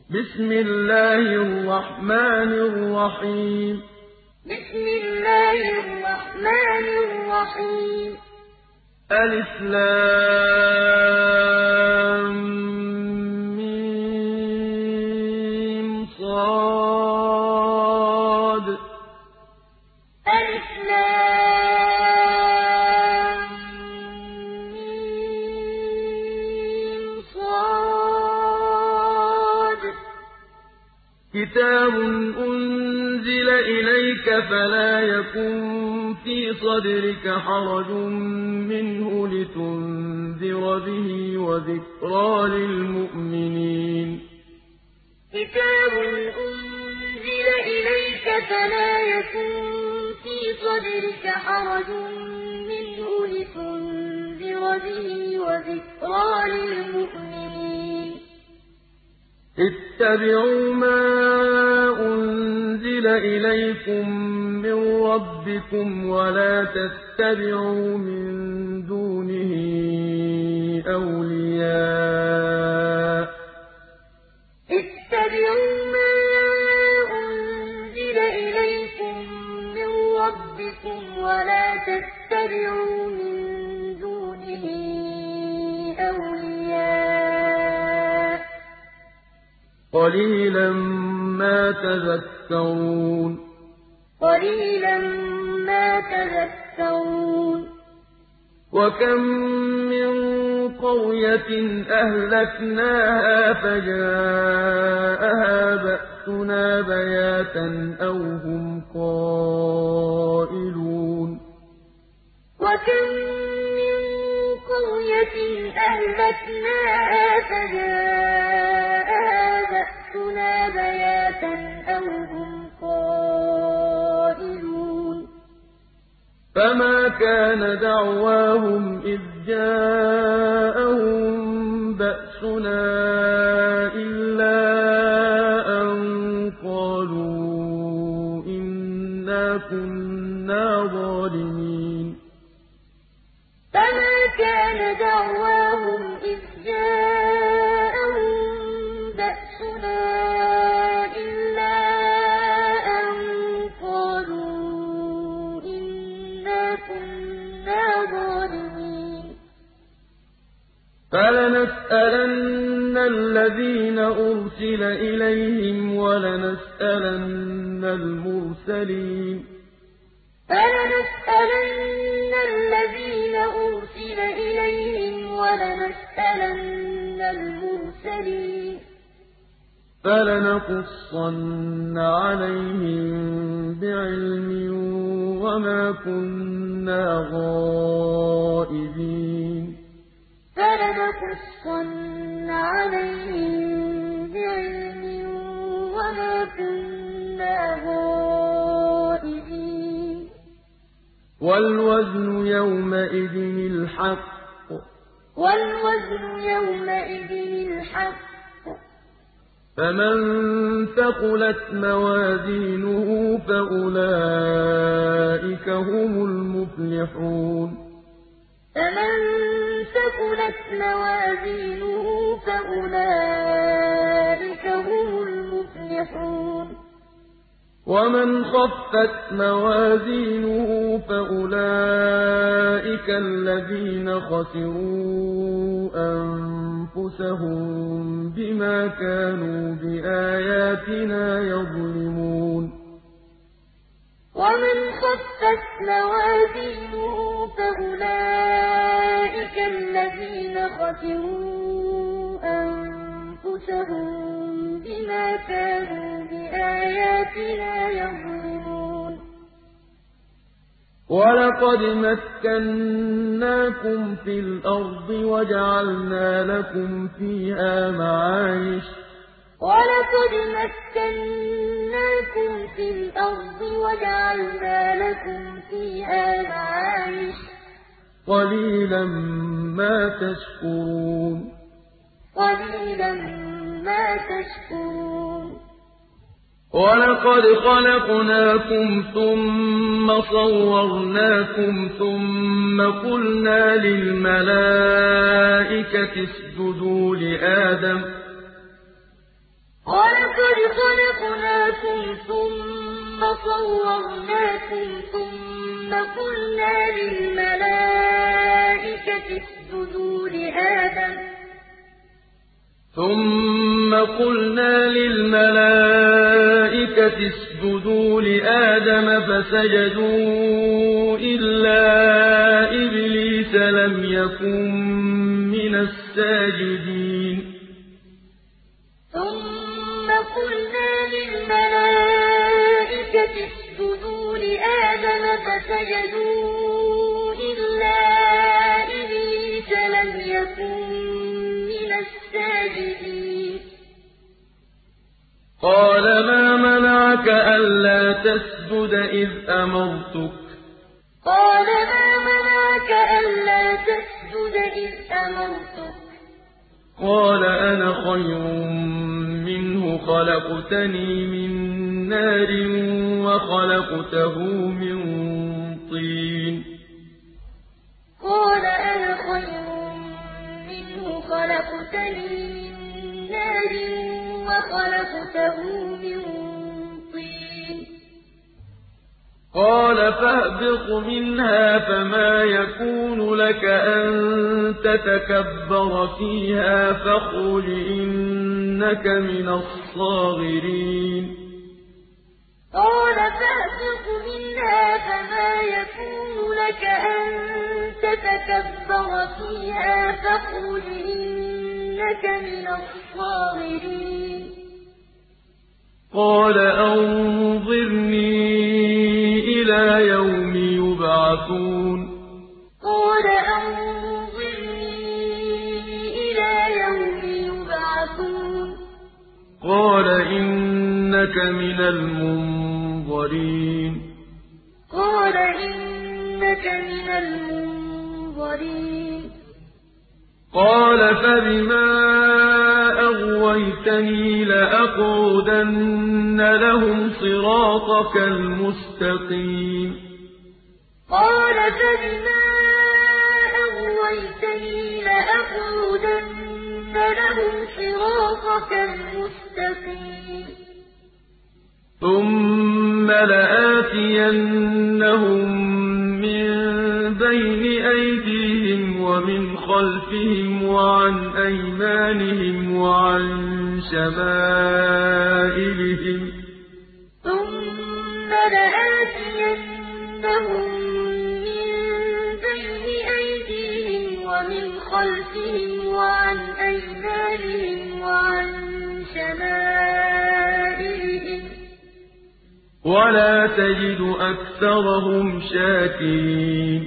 بسم الله الرحمن الرحيم بسم الله الرحمن الرحيم ألف لام ميم صاد ألف لام ميم صاد كتاب أنزل إليك فلا يكن في صدرك حرج منه لتنذر به وذكرى للمؤمنين كتاب أنزل إليك فلا يكن في صدرك حرج منه لتنذر به وذكرى للمؤمنين اتبعوا ما أنزل إليكم من ربكم ولا تتبعوا من دونه أولياء اتبعوا ما أنزل إليكم من ربكم ولا تتبعوا من دونه أولياء قليلا ما تذكرون قليلا ما تذكرون وكم من قرية أهلكناها فجاءها بأسنا بياتا أو هم قائلون وكم من قرية أهلكناها فجاءها بأسنا بياتا أو هم قائلون فما كان دعواهم إذ جاءهم بأسنا إلا أن قالوا إنا كنا ظالمين فما كان دعواهم إذ جاءهم بأسنا إلا أن قالوا إنا كنا ظالمين فلنسألن الذين أرسل إليهم ولنسألن المرسلين فلنسألن الذين أرسل إليهم ولنسألن المرسلين فلنقصن عليهم بعلم وما كنا غائبين فلنقصن عليهم بعلم وما كنا غائبين والوزن يومئذ الحق والوزن يومئذ الحق فمن ثقلت موازينه فأولئك هم المفلحون فمن ثقلت موازينه فأولئك هم المفلحون ومن خفت موازينه فأولئك الذين خسروا أنفسهم بما كانوا بآياتنا يظلمون ومن خفت موازينه فأولئك الذين خسروا أنفسهم بما كانوا بآياتنا يظلمون ولقد مكناكم في الأرض وجعلنا لكم فيها معايش ولقد مكناكم في الأرض وجعلنا لكم فيها معايش قليلا ما تشكرون قليلا ما تشكرون ولقد خلقناكم ثم صورناكم ثم قلنا للملائكة اسجدوا لآدم خلقناكم ثم صورناكم ثم قلنا للملائكة اسجدوا لآدم فسجدوا إلا إبليس لم يكن من الساجدين ثم قلنا للملائكة اسجدوا لآدم فسجدوا إلا إبليس لم يكن من الساجدين قال ما منعك ألا تسجد إذ أمرتك قال أنا خير منه خلقتني من نار وخلقته من طين قال أنا خير منه خلقتني من نار وخلقته من طين قال فاهبط منها فما يكون لك أن تتكبر فيها فاخرج إنك من الصاغرين قال فاهبط منها فما يكون لك أن تتكبر فيها فاخرج إنك من الصاغرين قال أنظرني إلى يوم يبعثون قال إنك من المنظرين قال فبما أغويتني لأقعدن لهم صراطك المستقيم قال فبما أغويتني لأقعدن لهم صراطك المستقيم ثم لآتينهم من بين أيديهم ومن خلفهم وعن أيمانهم وعن شمائلهم ثم لآتينهم من بين أيديهم ومن خلفهم وعن أيمانهم وعن شمائلهم ولا تجد أكثرهم شاكرين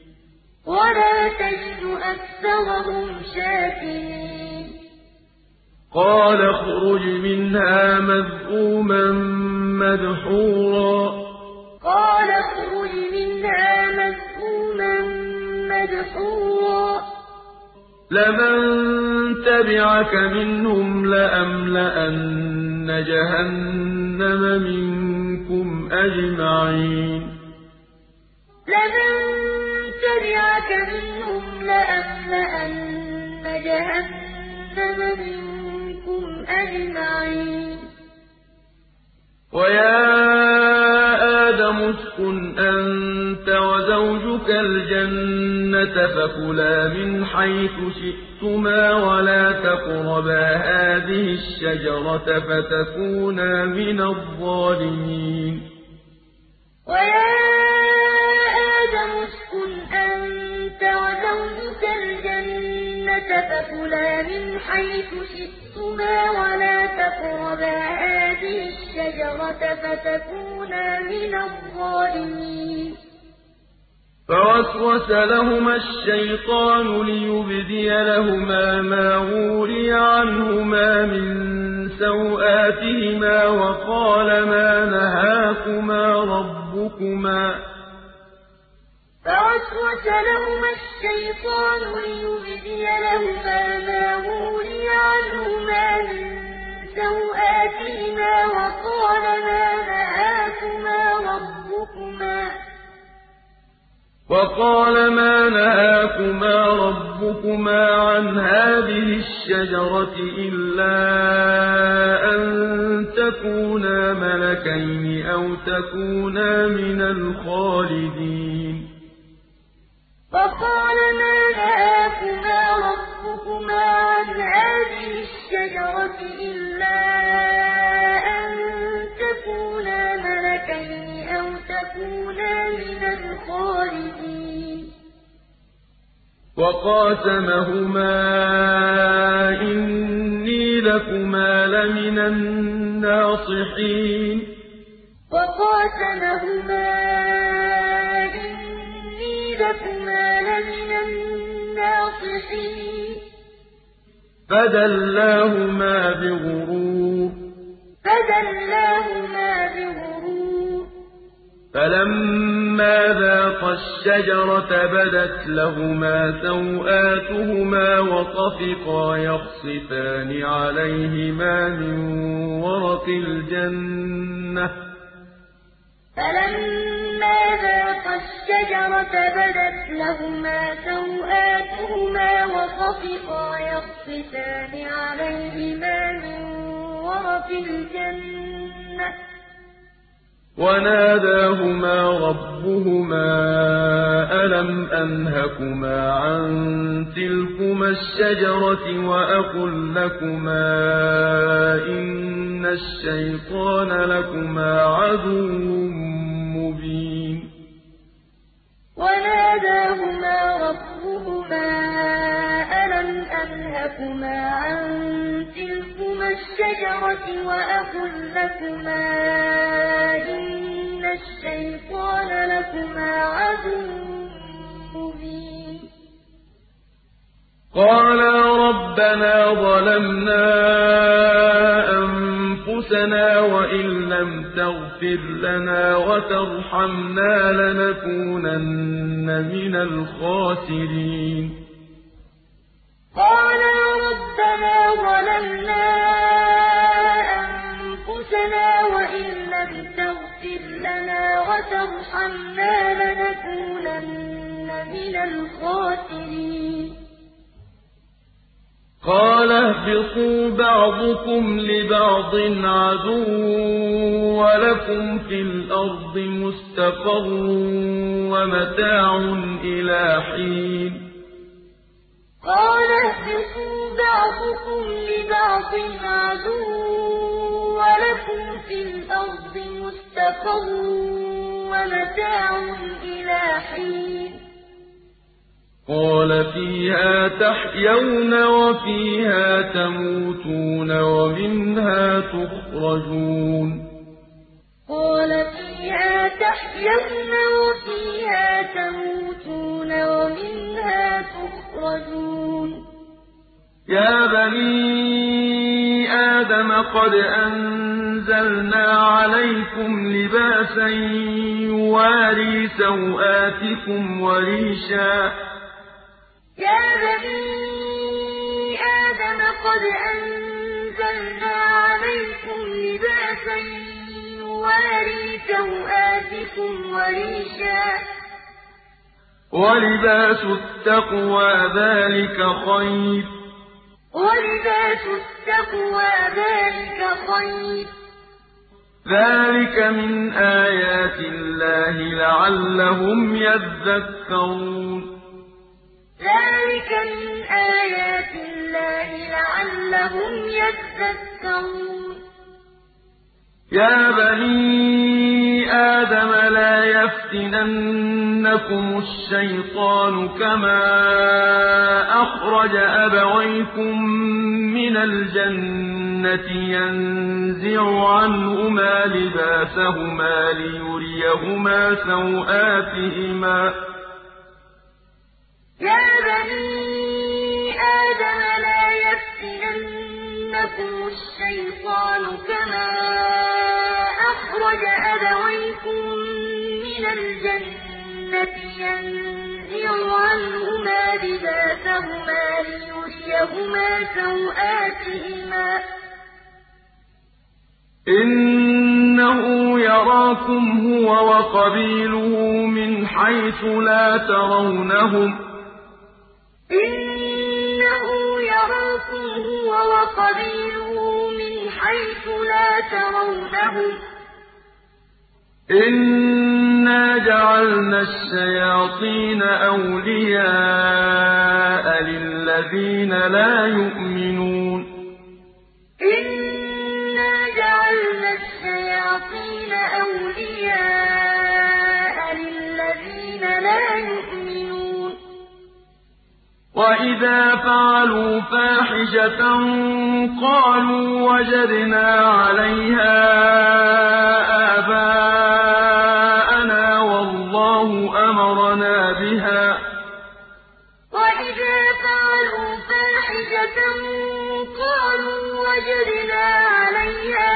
قال اخرج منها مذءوما مدحورا لمن تبعك منهم لأملأن جهنم منكم أجمعين ويا آدم اسكن أنت وزوجك الجنة فكلا من حيث شئتما ولا تقربا هذه الشجرة فتكونا من الظالمين ويا آدم اسكن أنت وزوجك الجنة فكلا من حيث شئتما ولا تقربا هذه الشجرة فتكونا من الظالمين فوسوس لهما الشيطان ليبدي لهما ما وري عنهما من سوآتهما وقال ما نهاكما ربكما عن هذه الشجرة إلا أن تكونا ملكين أو تكونا من الخالدين وقال ما نهاكما ربكما عن هذه الشجرة إلا أن تكونا ملكين أو تكونا من الخالدين وقاسمهما إني لكما لمن الناصحين وقاسمهما إني لكما لمن الناصحين فدلاهما بغرور فلما ذاقا الشجرة بدت لهما سوآتهما وطفقا يخصفان عليهما من ورق الجنة فلما ذاقا الشجرة بدت لهما سوآتهما وطفقا يخصفان عليهما من ورق الجنة وناداهما ربهما ألم أنهكما عن تلكما الشجرة وأقل لكما إن الشيطان لكما عدو مبين وناداهما ربهما ألم أنهكما عن تلكما الشجرة وأقل لكما إن الشيطان لكما عدو مبين قالا ربنا ظلمنا أنفسنا وإن لم تغفر لنا وترحمنا لنكونن من الخاسرين قالا ربنا ظلمنا أنفسنا وإن لم تغفر لنا وترحمنا لنكونن من الخاسرين قال اهبطوا بعضكم لبعض عدو ولكم في الأرض مستقر ومتاع إلى حين قال اهبطوا بعضكم لبعض عدو ولكم في الأرض مستقر ومتاع إلى حين قال فيها تحيون وفيها تموتون ومنها تخرجون قال فيها تحيون وفيها تموتون ومنها تخرجون يا بني آدم قد أنزلنا عليكم لباسا يواري سوآتكم وريشا يا بني آدم قد أنزلنا عليكم لباسا يواري سوآتكم وريشا ولباس التقوى ذلك خير ذلك من آيات الله لعلهم يذكرون يا بني آدم لا يفتننكم الشيطان كما أخرج أبويكم من الجنة ينزع عنهما لباسهما ليريهما سوآتهما يا بني آدم لا يفتننكم الشيطان كما أخرج أبويكم من الجنة ينزع عنهما لباسهما ليريهما سوآتهما إنه يراكم هو وقبيله من حيث لا ترونهم إنه يراكم هو وقبيله من حَيْثُ لَا تَرَوْنَهُمْ ۗ إِنَّا جَعَلْنَا الشَّيَاطِينَ أَوْلِيَاءَ لِلَّذِينَ لَا يُؤْمِنُونَ إِنَّا جَعَلْنَا الشَّيَاطِينَ أَوْلِيَاءَ لِلَّذِينَ لَا يُؤْمِنُونَ وَإِذَا فَعَلُوا فَاحِشَةً قَالُوا وَجَدْنَا عَلَيْهَا آبَاءَنَا وَاللَّهُ أَمَرَنَا بِهَا ۗ وَإِذَا فَعَلُوا فَاحِشَةً قَالُوا وَجَدْنَا عَلَيْهَا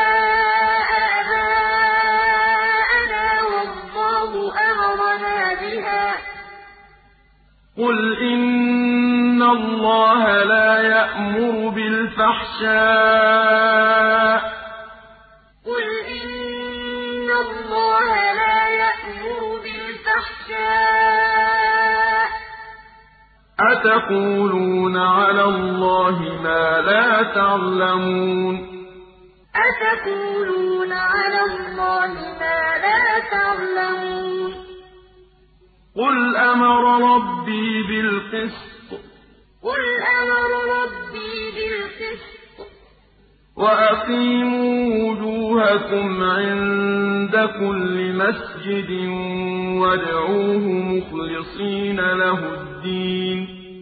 آبَاءَنَا وَاللَّهُ أَمَرَنَا بِهَا ۗ قُلْ إِنَّ اللَّهَ لَا يَأْمُرُ بِالْفَحْشَاءِ أَتَقُولُونَ عَلَى اللَّهِ مَا لَا تَعْلَمُونَ أَتَقُولُونَ عَلَى اللَّهِ مَا لَا تَعْلَمُونَ قُلْ أَمَرَ رَبِّي بِالْقِسْطِ ۖ وَأَقِيمُوا وُجُوهَكُمْ عِندَ كُلِّ مَسْجِدٍ وَادْعُوهُ مُخْلِصِينَ لَهُ الدِّينَ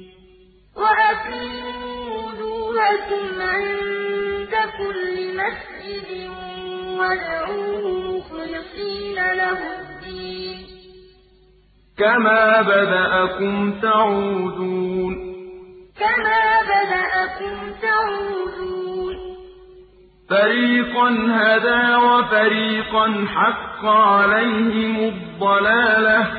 كَمَا بَدَأَكُمْ تَعُودُونَ فَرِيقًا هَدَىٰ وَفَرِيقًا حَقَّ عَلَيْهِمُ الضَّلَالَةُ ۗ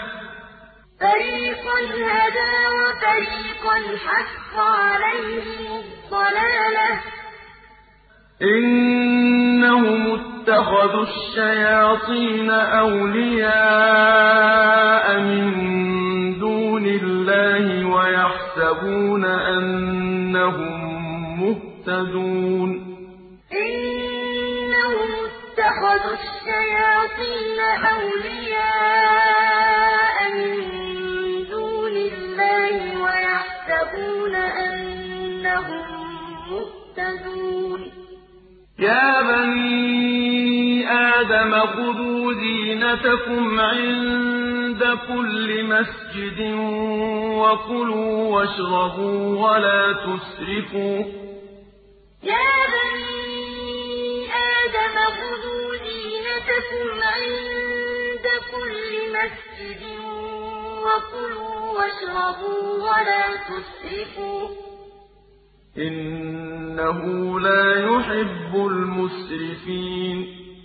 إِنَّهُمُ اتَّخَذُوا الشَّيَاطِينَ أَوْلِيَاءَ مِن دُونِ اللَّهِ وَيَحْسَبُونَ أَنَّهُم مُّهْتَدُونَ إِنَّهُمُ اتَّخَذُوا الشَّيَاطِينَ أَوْلِيَاءَ مِن دُونِ اللَّهِ وَيَحْسَبُونَ أَنَّهُم مُّهْتَدُونَ يَا بَنِي آدَمَ خُذُوا زِينَتَكُمْ عِندَ كُلِّ مَسْجِدٍ وَكُلُوا وَاشْرَبُوا وَلَا تُسْرِفُوا ۚ يَا بَنِي آدَمَ خُذُوا زِينَتَكُمْ عِندَ كُلِّ مَسْجِدٍ وَكُلُوا وَاشْرَبُوا وَلَا تُسْرِفُوا ۚ إِنَّهُ لَا يُحِبُّ الْمُسْرِفِينَ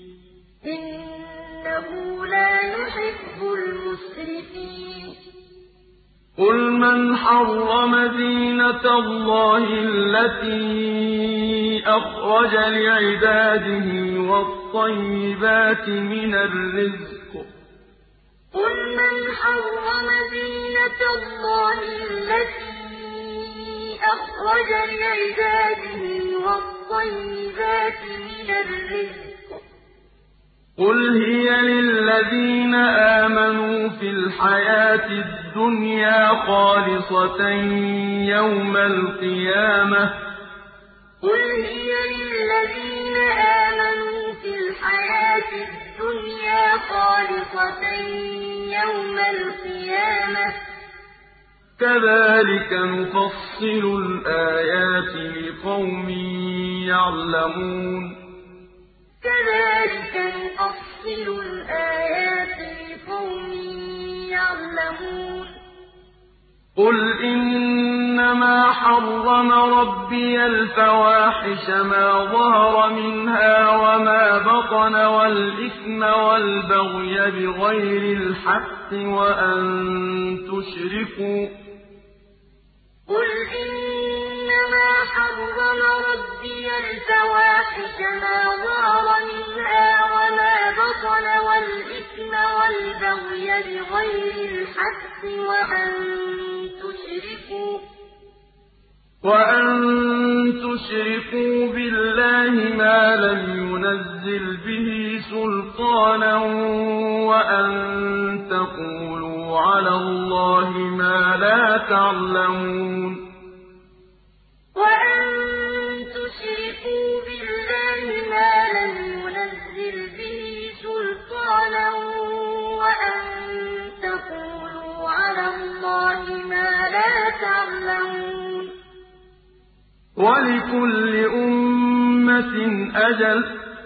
قُلْ مَنْ حَرَّمَ زِينَةَ اللَّهِ الَّتِي أَخْرَجَ لِعِبَادِهِ وَالطَّيِّبَاتِ مِنَ الرِّزْقِ ۚ قُلْ هِيَ لِلَّذِينَ آمَنُوا فِي الْحَيَاةِ الدُّنْيَا خَالِصَةً يَوْمَ الْقِيَامَةِ ۗ كَذَٰلِكَ نُفَصِّلُ الْآيَاتِ لِقَوْمٍ يَعْلَمُونَ قُلْ إِنَّمَا حَرَّمَ رَبِّيَ الْفَوَاحِشَ مَا ظَهَرَ مِنْهَا وَمَا بَطَنَ وَالْإِثْمَ وَالْبَغْيَ بِغَيْرِ الْحَقِّ وَأَن تُشْرِكُوا تشركوا بالله ما لم ينزل به سلطانا وأن تقولوا على الله ما لا تعلمون وأن تشركوا بالله ما لم ينزل به سلطانا وأن تقولوا على الله ما لا تعلمون ولكل أمة أجل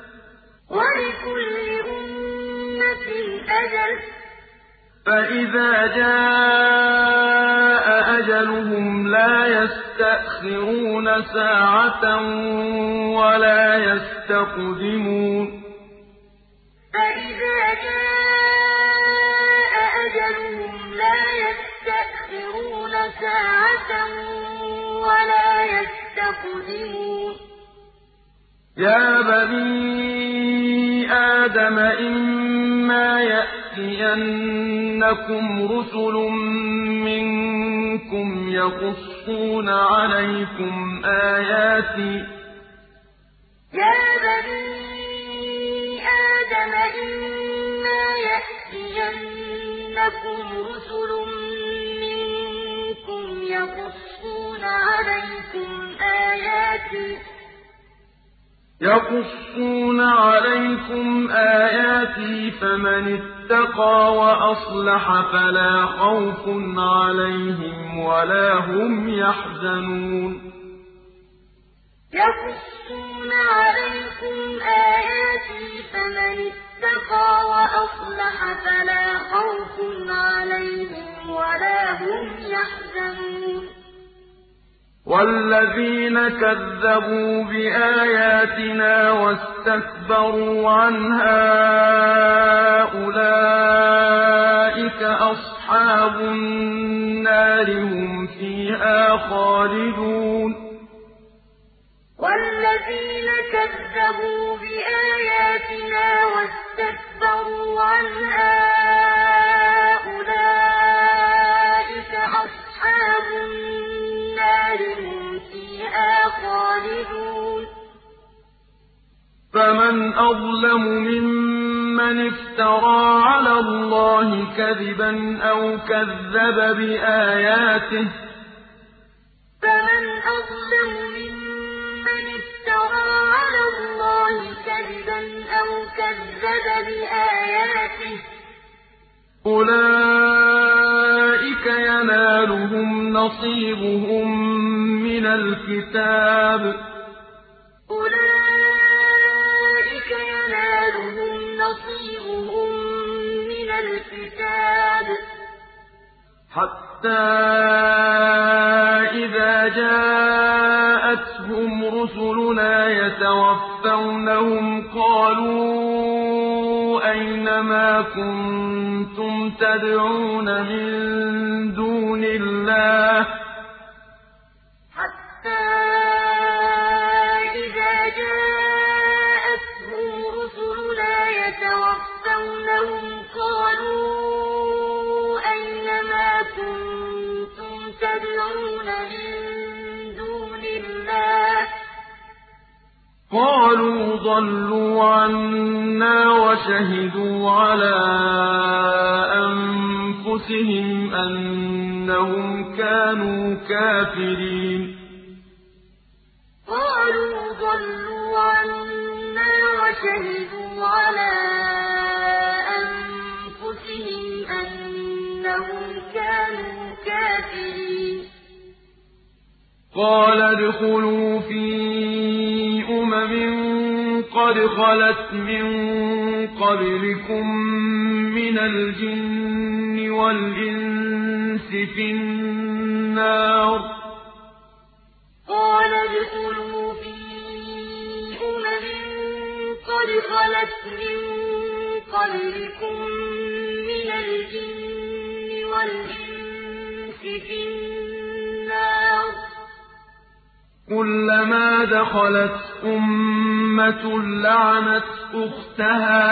فإذا جاء أجلهم لا يستأخرون ساعة ولا يستقدمون فإذا جاء أجلهم لا يستأخرون ساعة ولا يستقدمون يا بني آدم إما يأتينكم رسل منكم يقصون عليكم آياتي يا بني آدم إما يأتينكم رسل منكم يقصون عليكم آياتي فمن اتقى وأصلح فلا خوف عليهم ولا هم يحزنون يقصون عليكم آياتي فمن اتقى وأصلح فلا خوف عليهم ولا هم يحزنون والذين كذبوا بآياتنا واستكبروا عنها أولئك أصحاب النار هم فيها خالدون والذين كذبوا بآياتنا واستكبروا عنها أولئك أصحاب النار هم فيها خالدون فمن أظلم ممن افترى على الله كذبا أو كذب بآياته فمن أظلم ممن افترى على الله كذبا أو كذب بآياته أولئك ينالهم نصيبهم من الكتاب أولئك ينالهم نصيبهم من الكتاب حتى إذا جاءتهم رسلنا يتوفونهم قالوا أين ما كنتم تدعون من دون الله حتى إذا جاءتهم رسلنا يتوفونهم قالوا أين ما كنتم تدعون من دون الله قالوا ضلوا عنا وشهدوا على أنفسهم أنهم كانوا كافرين قالوا ضلوا عنا وشهدوا على أنفسهم أنهم كانوا كافرين قال ادخلوا في قد خلت من قبلكم من الجن والإنس في النار قال ادخلوا في قد خلت من قبلكم من الجن والإنس في النار كلما دخلت أمة لعنت أختها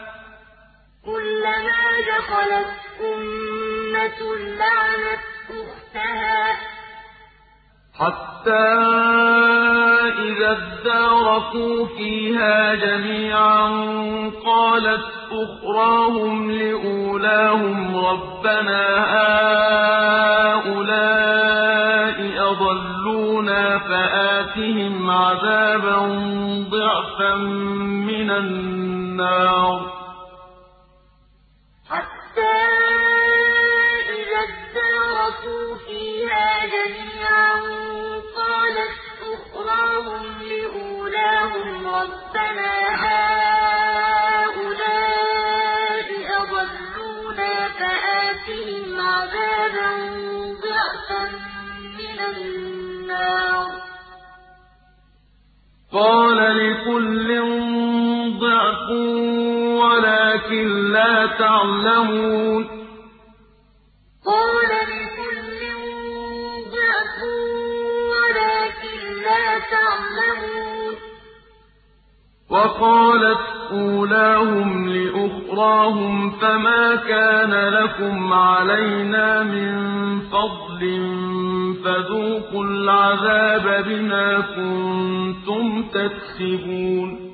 كلما دخلت أمة لعنت أختها حتى إذا اداركوا فيها جميعا قالت أخراهم لأولاهم ربنا هؤلاء أضلونا فآتهم عذابا ضعفا من النار حتى إذا اداركوا فيها جميعا قالت أخراهم لأولاهم ربنا هؤلاء أضلونا فآتهم عذابا ضعفا من النار قال لكل ضعف ولكن لا تعلمون قال لكل ضعف ولكن لا تعلمون وقالت أولاهم لأخراهم فما كان لكم علينا من فضل فذوقوا العذاب بما كنتم تكسبون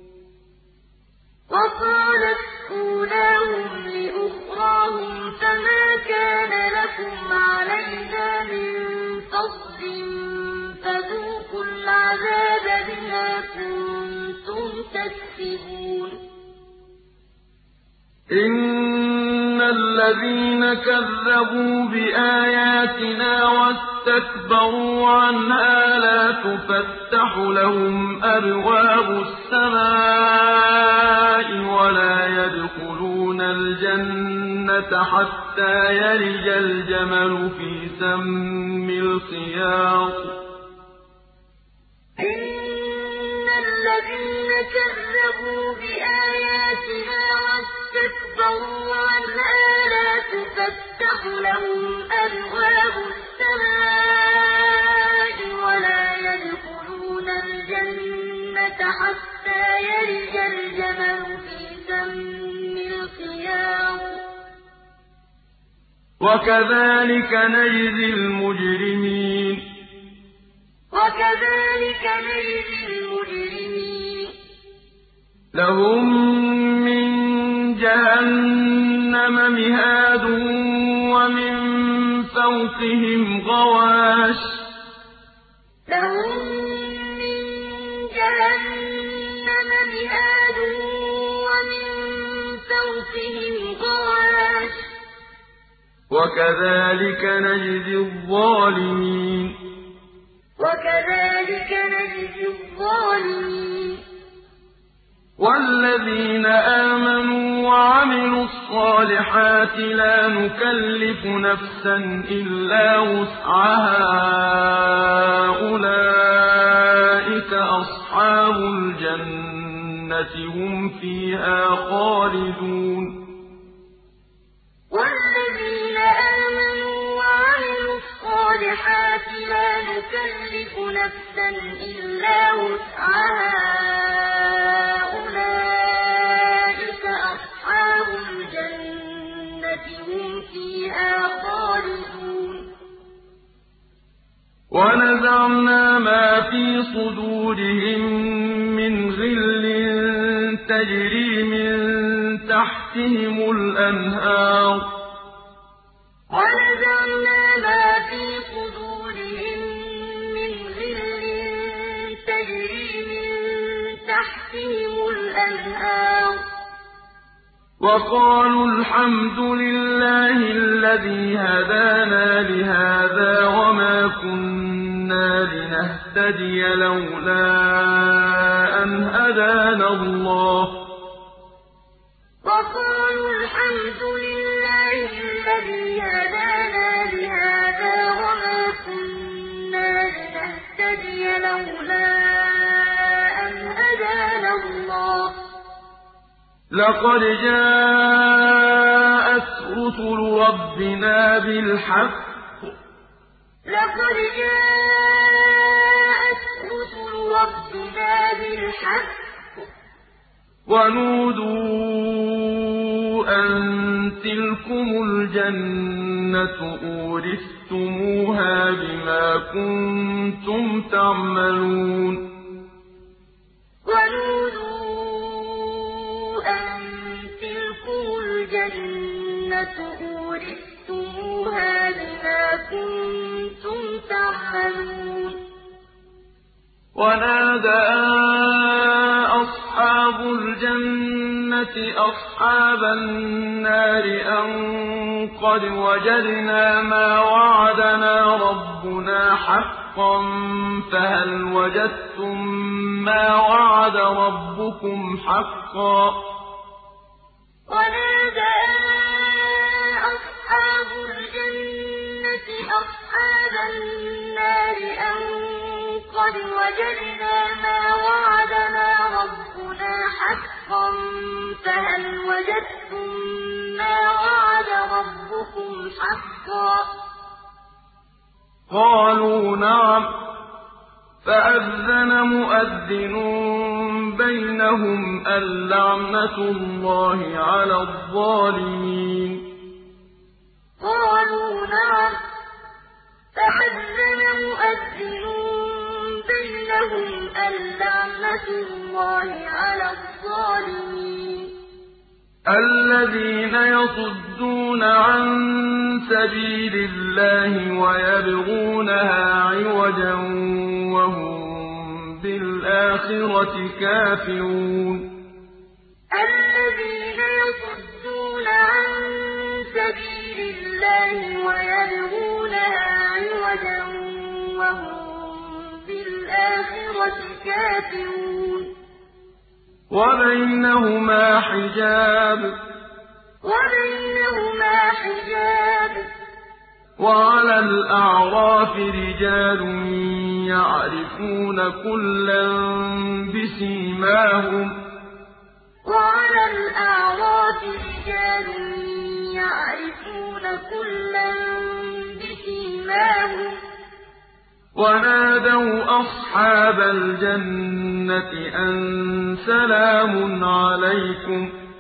وقالت أولاهم لأخراهم فما كان لكم علينا من فضل فذوقوا العذاب بما كنتم تكسبون إن الذين كذبوا بآياتنا واستكبروا عنها لا تفتح لهم أبواب السماء ولا يدخلون الجنة حتى يلج الجمل في سم الخياط إن الذين كذبوا بآياتنا واستكبروا عنها لا تفتح لهم أبواب السماء ولا يدخلون الجنة حتى يلج الجمل في سم الخياط وكذلك نجزي المجرمين وكذلك نجزي المجرمين لهم من جهنم مهاد ومن فوقهم غواش لهم من جهنم مهاد ومن فوقهم غواش وكذلك نجزي الظالمين وكذلك نجزي الظالمين والذين آمنوا وعملوا الصالحات لا نكلف نفسا إلا وسعها أولئك أصحاب الجنة هم فيها خالدون والذين آمنوا وعملوا الصالحات لا نكلف نفسا إلا وسعها أولئك أصحاب الجنة هم فيها خالدون ونزعنا ما في صدورهم من غل تجري من تحتهم الأنهار ونزعنا ما في صدورهم من غل تجري من تحتهم الأنهار وقالوا الحمد لله الذي هدانا لهذا وما كنا لنهتدي لولا أن هدانا الله وقالوا الحمد لله الذي هدانا لهذا وما كنا لنهتدي لولا أن هدانا الله لقد جاءت رسل ربنا بالحق لقد جاءت رسل ربنا بالحق ونودوا أن تلكم الجنة أورثتموها أُورِثْتُمُوهَا بِمَا كُنتُمْ تَعْمَلُونَ وَنُودُوا أَن تِلْكُمُ الْجَنَّةُ أُورِثْتُمُوهَا بِمَا كُنتُمْ تَعْمَلُونَ ونادى أصحاب الجنة أصحاب النار أن قد وجدنا ما وعدنا ربنا حقا فهل وجدتم ما وعد ربكم حقا ونادى أصحاب الجنة أصحاب النار أن قد وجدنا ما وعدنا ربنا حقا فهل وجدتم ما وعد ربكم حقا قالوا نعم فأذن مؤذن بينهم اللعنة الله على الظالمين قالوا نعم فأذن مؤذن بينهم اللعنة الله على الظالمين الذين يصدون عن سبيل الله ويبغونها عوجا وهم بالآخرة كافرون الذين يصدون عن سبيل الله ويبغونها عوجا وهم بالآخرة كافرون وبينهما حجاب وعلى الأعراف رجال يعرفون كلا بسيماهم ونادوا أصحاب الجنة أن سلام عليكم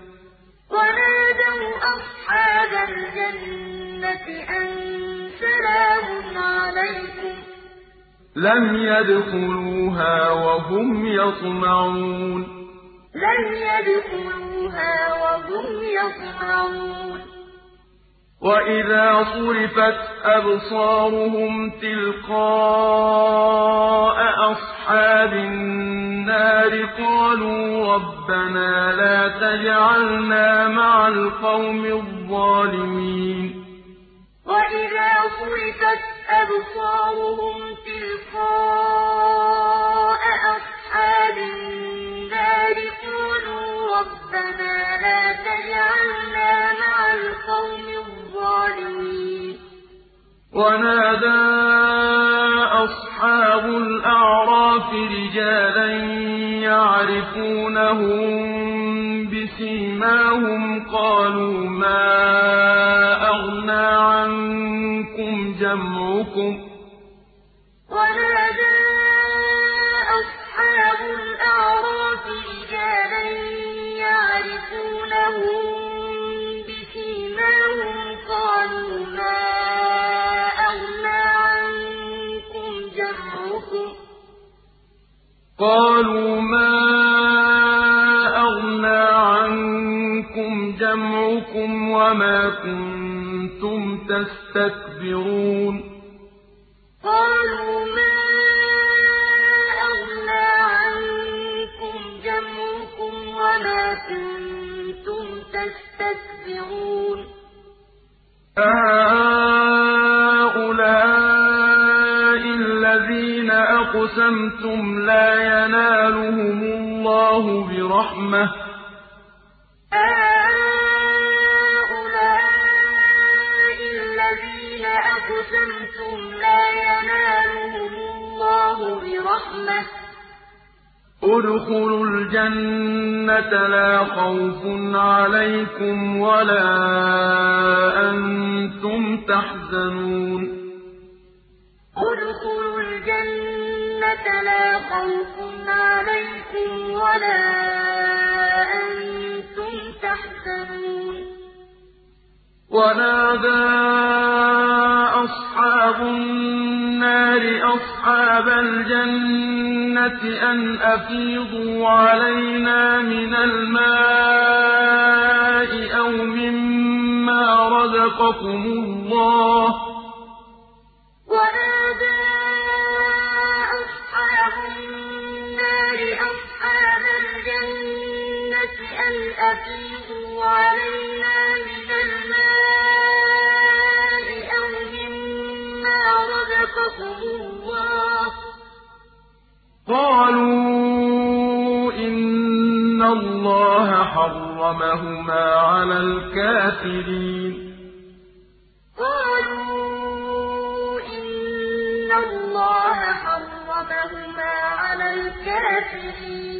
لم يدخلوها وهم يطمعون وإذا صرفت أبصارهم تلقاء أصحاب النار قالوا ربنا لا تجعلنا مع القوم الظالمين وَإِذَا صُرِفَتْ أَبْصَارُهُمْ تِلْقَاءَ أَصْحَابِ النَّارِ قَالُوا رَبَّنَا لَا تَجْعَلْنَا مَعَ الْقَوْمِ الظَّالِمِينَ ونادى أصحاب الأعراف رجالا يعرفونهم بسيماهم قالوا ما أغنى عنكم جمعكم ونادى أصحاب الأعراف رجالا يعرفونهم بسيماهم قالوا ما أغنى عنكم جمعكم وما كنتم تستكبرون قالوا ما أغنى عنكم جمعكم وما كنتم تستكبرون أهؤلاء الذين أقسمتم لا ينالهم الله برحمة أهؤلاء الذين أقسمتم لا ينالهم الله برحمة ادخلوا الجنة لا خوف عليكم ولا أنتم تحزنون ادخلوا الجنة لا خوف عليكم ولا أنتم تحزنون ونادى أصحاب أَصْحَابُ النَّارِ أَصْحَابَ الْجَنَّةِ أَنْ أَفِيضُوا عَلَيْنَا مِنَ الْمَاءِ أَوْ مِمَّا رَزَقَكُمُ اللَّهُ ۚ وَنَادَىٰ أَصْحَابُ النَّارِ أَصْحَابَ الْجَنَّةِ أَنْ أَفِيضُوا عَلَيْنَا مِنَ الْمَاءِ أَوْ مِمَّا رَزَقَكُمُ اللَّهُ ۚ قَالُوا إِنَّ اللَّهَ حَرَّمَهُمَا عَلَى الْكَافِرِينَ قَالُوا إِنَّ اللَّهَ حَرَّمَهُمَا عَلَى الْكَافِرِينَ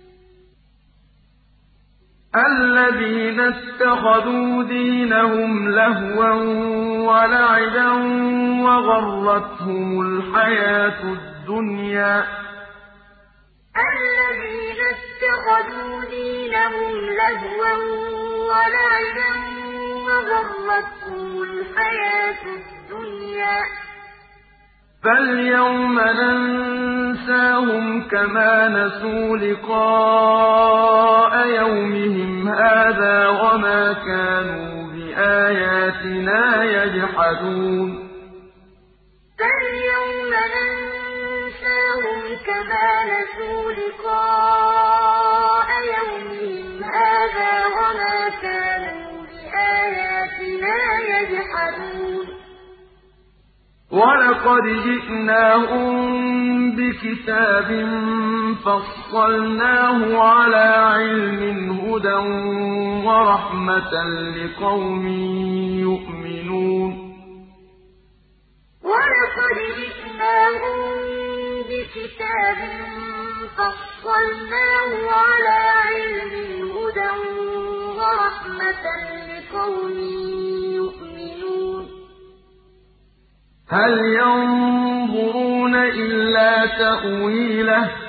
الَّذِينَ اتَّخَذُوا دِينَهُمْ لَهْوًا وَلَعِبًا وَغَرَّتْهُمُ الْحَيَاةُ الدُّنْيَا ۚ الَّذِينَ اتَّخَذُوا دِينَهُمْ لَهْوًا وَلَعِبًا وَغَرَّتْهُمُ الْحَيَاةُ الدُّنْيَا ۚ فَالْيَوْمَ نَنسَاهُمْ كَمَا نَسُوا لِقَاءَ يَوْمِهِمْ هَٰذَا وَمَا كَانُوا بِآيَاتِنَا يَجْحَدُونَ فَالْيَوْمَ نَنسَاهُمْ كَمَا نَسُوا لِقَاءَ يَوْمِهِمْ هَٰذَا وَمَا كَانُوا بِآيَاتِنَا يَجْحَدُونَ وَلَقَدْ جِئْنَاهُم بِكِتَابٍ فَصَّلْنَاهُ عَلَىٰ عِلْمٍ هُدًى وَرَحْمَةً لِّقَوْمٍ يُؤْمِنُونَ وَلَقَدْ جِئْنَاهُم بِكِتَابٍ فَصَّلْنَاهُ عَلَىٰ عِلْمٍ هُدًى وَرَحْمَةً لِّقَوْمٍ يُؤْمِنُونَ هَلْ يَنظُرُونَ إِلَّا تَأْوِيلَهُ ۚ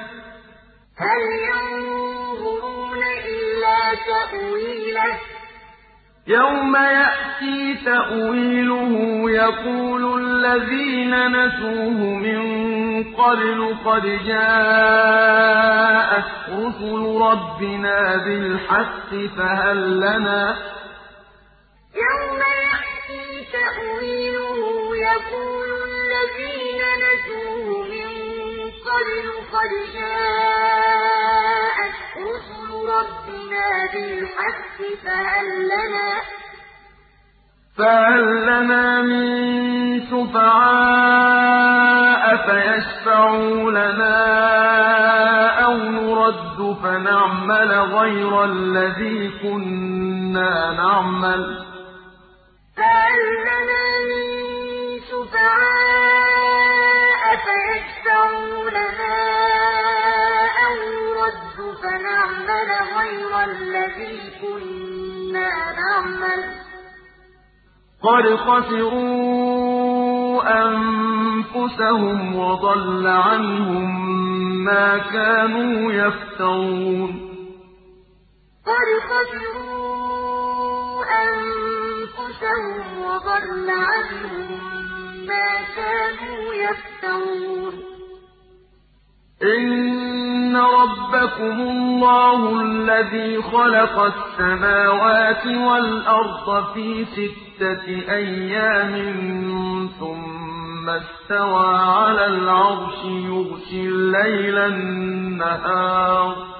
يَوْمَ يَأْتِي تَأْوِيلُهُ يَقُولُ الَّذِينَ نَسُوهُ مِن قَبْلُ قَدْ جَاءَتْ رُسُلُ رَبِّنَا بِالْحَقِّ فَهَل لَّنَا يَوْمَ يَأْتِي تَأْوِيلُهُ يَقُولُ الَّذِينَ نَسُوهُ مِن قَبْلُ قَدْ جَاءَتْ رُسُلُ رَبِّنَا بِالْحَقِّ فَهَل لَّنَا مِن شُفَعَاءَ فَيَشْفَعُوا لَنَا أَوْ نُرَدُّ فَنَعْمَلَ غَيْرَ الَّذِي كُنَّا نَعْمَلُ ۚ فَهَل لَّنَا مِن شُفَعَاءَ فَيَشْفَعُوا لَنَا أَوْ نُرَدُّ فَنَعْمَلَ غَيْرَ الَّذِي كُنَّا نَعْمَلُ ۚ قَدْ خَسِرُوا أَنفُسَهُمْ وَضَلَّ عَنْهُم مَّا كَانُوا يَفْتَرُونَ قَدْ خَسِرُوا أَنفُسَهُمْ وَضَلَّ عَنْهُم مَّا كَانُوا يَفْتَرُونَ إِنَّ رَبَّكُمُ اللَّهُ الَّذِي خَلَقَ السَّمَاوَاتِ وَالْأَرْضَ فِي 6 أَيَّامٍ ثُمَّ اسْتَوَىٰ عَلَى الْعَرْشِ يُغْشِي اللَّيْلَ النَّهَارَ ۚ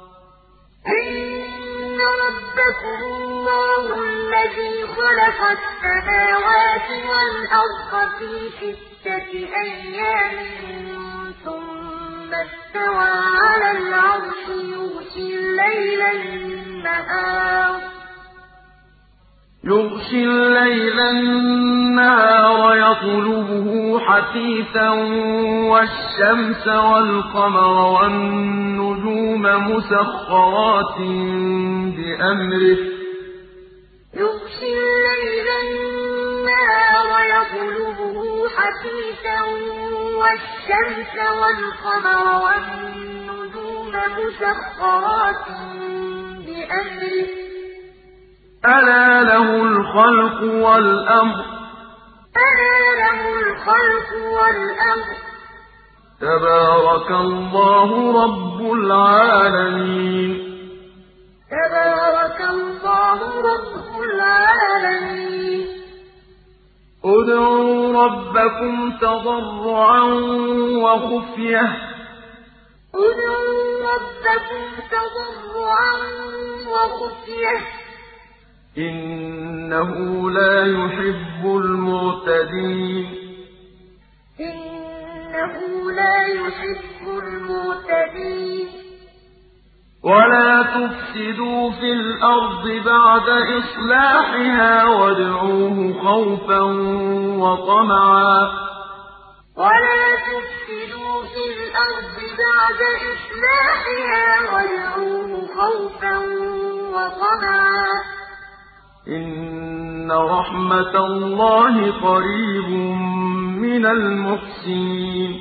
إِنَّ رَبَّكُمُ اللَّهُ الَّذِي خَلَقَ السَّمَاوَاتِ وَالْأَرْضَ فِي 6 أَيَّامٍ ثُمَّ اسْتَوَىٰ عَلَى الْعَرْشِ يُغْشِي اللَّيْلَ النَّهَارَ يَطْلُبُهُ حَثِيثًا وَالشَّمْسَ وَالْقَمَرَ وَالنُّجُومَ مُسَخَّرَاتٍ بِأَمْرِهِ ۗ يُغْشِي اللَّيْلَ النَّهَارَ يَطْلُبُهُ حَثِيثًا وَالشَّمْسَ وَالْقَمَرَ وَالنُّجُومَ مُسَخَّرَاتٍ بِأَمْرِهِ ۗ أَلَا لَهُ الْخَلْقُ وَالْأَمْرُ ۗ الْخَلْقُ وَالْأَمْرُ تبارك الله رب العالمين. تبارك الله رب العالمين. ادعوا ربكم تضرعا وخفية. ادعوا ربكم تضرعا وخفية. إنه لا يحب المعتدين. إنه لا يحب المعتدين. ولا تفسدوا في الأرض بعد إصلاحها وادعوه خوفا وطمعا. ولا تفسدوا في الأرض بعد إصلاحها وادعوه خوفا وطمعا. إن رحمة الله قريب من المحسنين.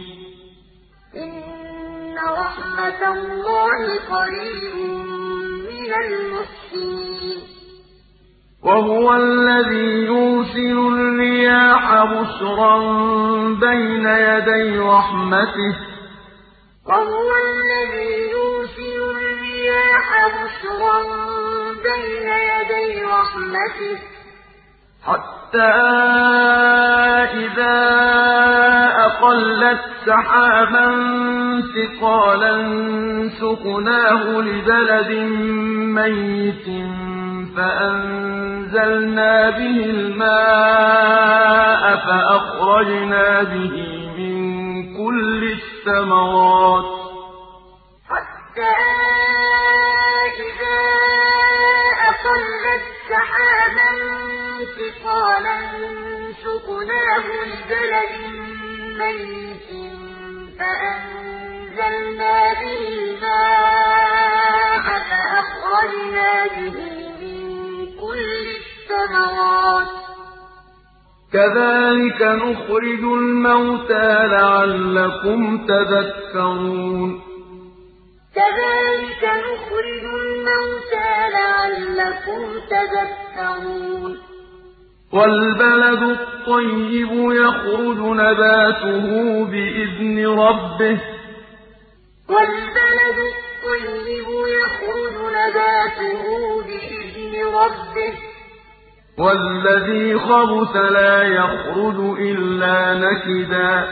إن رحمة الله قريب من المحسنين. وهو الذي يرسل الرياح بشرا بين يدي رحمته. وهو الذي يرسل الرياح بشرا بين يدي رحمته. حتى إذا أقلت سحابا ثقالا سقناه لبلد ميت فأنزلنا به الماء فأخرجنا به من كل الثمرات. حتى إذا أقلت سحابا ثقالا سقناه لبلد ميت فأنزلنا به الماء فأخرجنا به من كل الثمرات. كذلك نخرج الموتى لعلكم تذكرون. كذلك نخرج الموتى لعلكم تذكرون. والبلد الطيب يخرج نباته بإذن ربه. والبلد الطيب يخرج نباته بإذن ربه. والذي خبث لا يخرج إلا نكدا.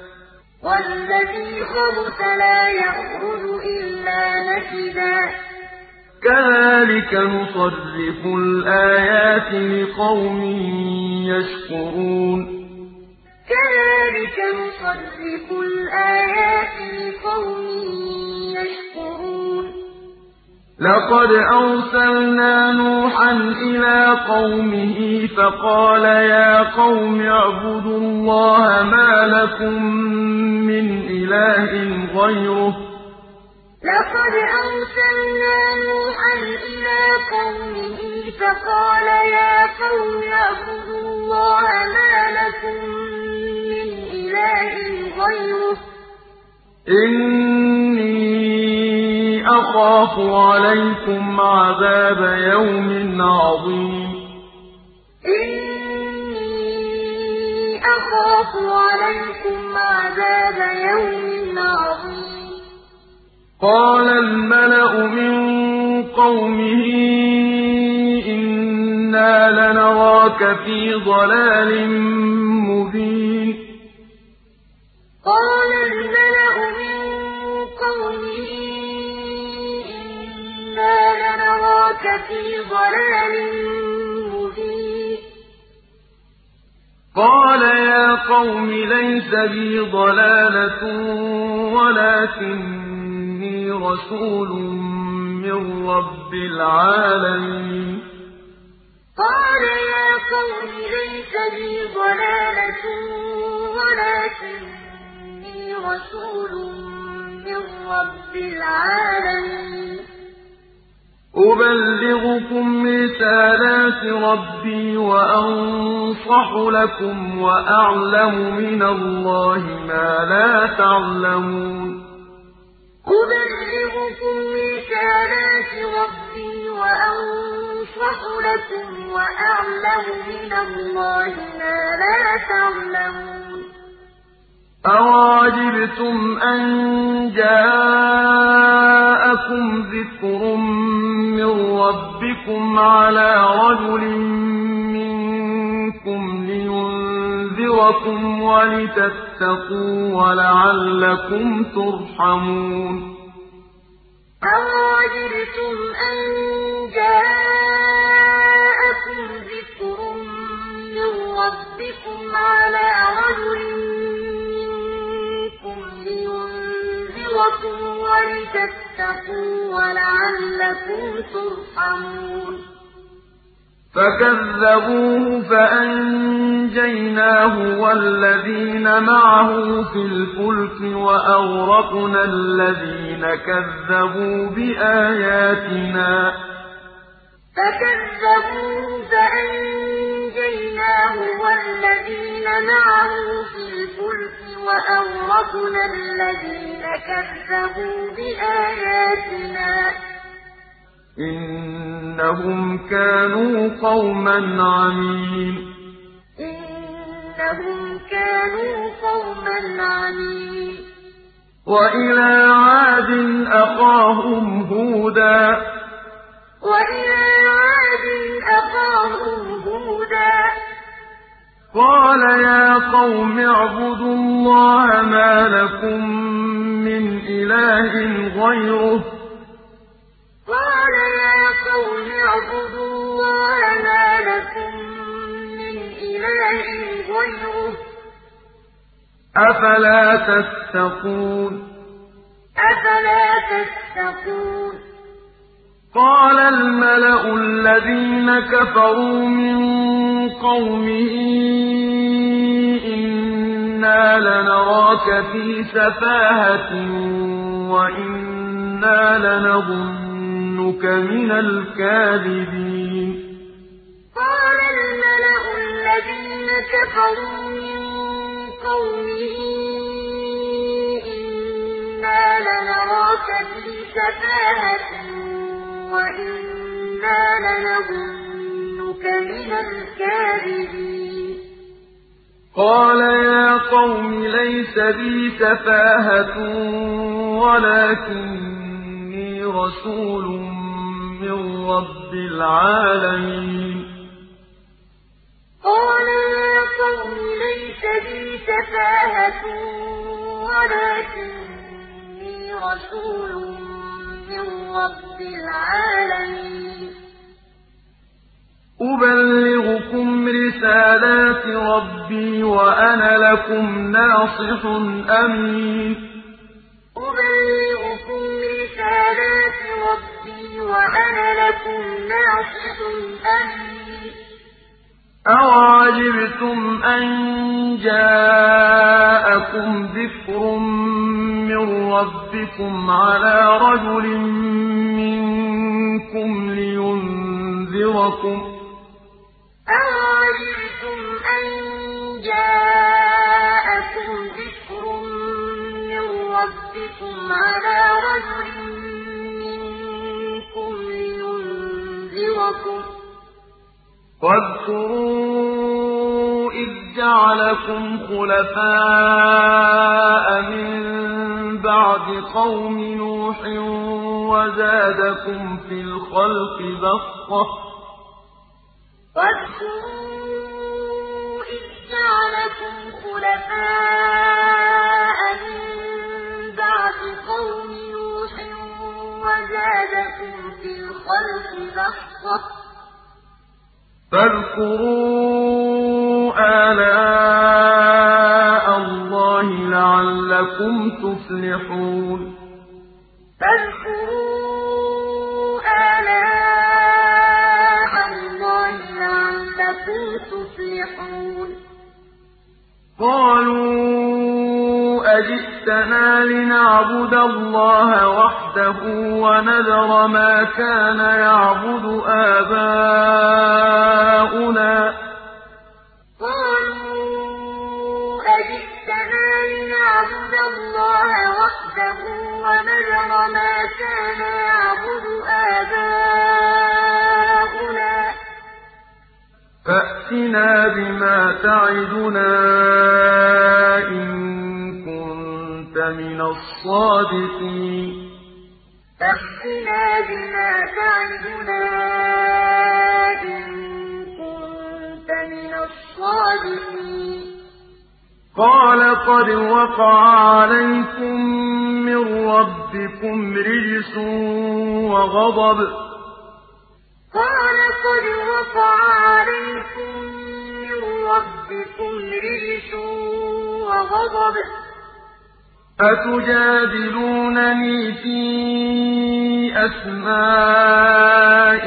والذي خبث لا يخرج إلا نكدا. كذلك نصرف الآيات لقوم يشكرون. كذلك نصرف الآيات لقوم يشكرون. لقد أرسلنا نوحا إلى قومه فقال يا قوم اعبدوا الله ما لكم من إله غيره. لقد أرسلنا نوحا إلى قومه فقال يا قوم اعبدوا الله ما لكم من إله غيره. إني أخاف عليكم عذاب يوم عظيم. إني أخاف عليكم عذاب يوم عظيم. قال الملأ من قومه إنا لنراك في ضلال مبين. قال الملأ من قومه إنا لنراك في ضلال مبين. قال يا قوم ليس بي ضلالة ولكني رسول من رب العالمين. قال يا قوم ليس بي ضلالة ولكني رسول من رب العالمين. أبلغكم رسالات ربي وأنصح لكم وأعلم من الله ما لا تعلمون. أبلغكم رسالات ربي وأنصح لكم وأعلم من الله ما لا تعلمون. أَوَعَجِبْتُمْ أَن جَاءَكُمْ ذِكْرٌ مِّن رَّبِّكُمْ عَلَىٰ رَجُلٍ مِّنكُمْ لِيُنذِرَكُمْ وَلِتَتَّقُوا وَلَعَلَّكُمْ تُرْحَمُونَ أَوَعَجِبْتُمْ أَن جَاءَكُمْ ذِكْرٌ مِّن رَّبِّكُمْ عَلَىٰ رَجُلٍ مِّنكُمْ لِيُنذِرَكُمْ وَلِتَتَّقُوا وَلَعَلَّكُمْ تُرْحَمُونَ فَكَذَّبُوهُ فَأَنجَيْنَاهُ وَالَّذِينَ مَعَهُ فِي الْفُلْكِ وَأَغْرَقْنَا الَّذِينَ كَذَّبُوا بِآيَاتِنَا ۚ فَكَذَّبُوهُ فَأَنجَيْنَاهُ وَالَّذِينَ مَعَهُ فِي الْفُلْكِ وَأَغْرَقْنَا الَّذِينَ كَذَّبُوا بِآيَاتِنَا ۚ إِنَّهُمْ كَانُوا قَوْمًا عَمِينَ إِنَّهُمْ كَانُوا قَوْمًا عَمِينَ وَإِلَىٰ عَادٍ أَخَاهُمْ هُودًا قَالَ يَا قَوْمِ اعْبُدُوا اللَّهَ مَا لَكُم مِّنْ إِلَٰهٍ غَيْرُهُ قَالَ يَا قَوْمِ اعْبُدُوا اللَّهَ مَا لَكُم مِّنْ إِلَٰهٍ غَيْرُهُ ۖ أَفَلَا تَتَّقُونَ قَالَ الْمَلَأُ الَّذِينَ كَفَرُوا مِن قَوْمِهِ إِنَّا لَنَرَاكَ فِي سَفَاهَةٍ وَإِنَّا لَنَظُنُّكَ مِنَ الْكَاذِبِينَ قَالَ الْمَلَأُ الَّذِينَ كَفَرُوا مِن قَوْمِهِ إِنَّا لَنَرَاكَ فِي سَفَاهَةٍ وَإِنَّا لَنَظُنُّكَ مِنَ الْكَاذِبِينَ قَالَ يَا قَوْمِ لَيْسَ بِي سَفَاهَةٌ وَلَٰكِنِّي رَسُولٌ مِّن رَّبِّ الْعَالَمِينَ قَالَ يَا قَوْمِ لَيْسَ بِي سَفَاهَةٌ وَلَٰكِنِّي رَسُولٌ مِّن رَّبِّ الْعَالَمِينَ أُبَلِّغُكُمْ رِسَالَاتِ رَبِّي وَأَنَا لَكُمْ نَاصِحٌ أَمِينٌ أُبَلِّغُكُمْ رِسَالَاتِ رَبِّي وَأَنَا لَكُمْ نَاصِحٌ أَمِينٌ أَوَعَجِبْتُمْ أَن جَاءَكُمْ ذِكْرٌ مِّن رَّبِّكُمْ عَلَىٰ رَجُلٍ مِّنكُمْ لِيُنذِرَكُمْ ۚ أَوَعَجِبْتُمْ أَن جَاءَكُمْ ذِكْرٌ مِّن رَّبِّكُمْ عَلَىٰ رَجُلٍ مِّنكُمْ لِيُنذِرَكُمْ ۚ وَاذْكُرُوا إِذْ جَعَلَكُمْ خُلَفَاءَ مِن بَعْدِ قَوْمِ نُوحٍ وَزَادَكُمْ فِي الْخَلْقِ بَسْطَةً ۖ وَاذْكُرُوا إِذْ جَعَلَكُمْ خُلَفَاءَ مِن بَعْدِ قَوْمِ نُوحٍ وَزَادَكُمْ فِي الْخَلْقِ بَسْطَةً ۖ فاذكروا آلاء الله لعلكم تفلحون فاذكروا آلاء الله لعلكم تفلحون قالوا أجئتنا لنعبد الله وحده ونذر ما كان يعبد آباؤنا قالوا أجئتنا لنعبد الله وحده ونذر ما كان يعبد آباؤنا فأتنا بما تعدنا إن الصادقين فأتنا بما تعدنا إن كنت من الصادقين قال قد وقع عليكم من ربكم رجس وغضب قال قد وقع عليكم من ربكم رجس وغضب أتجادلونني في أسماء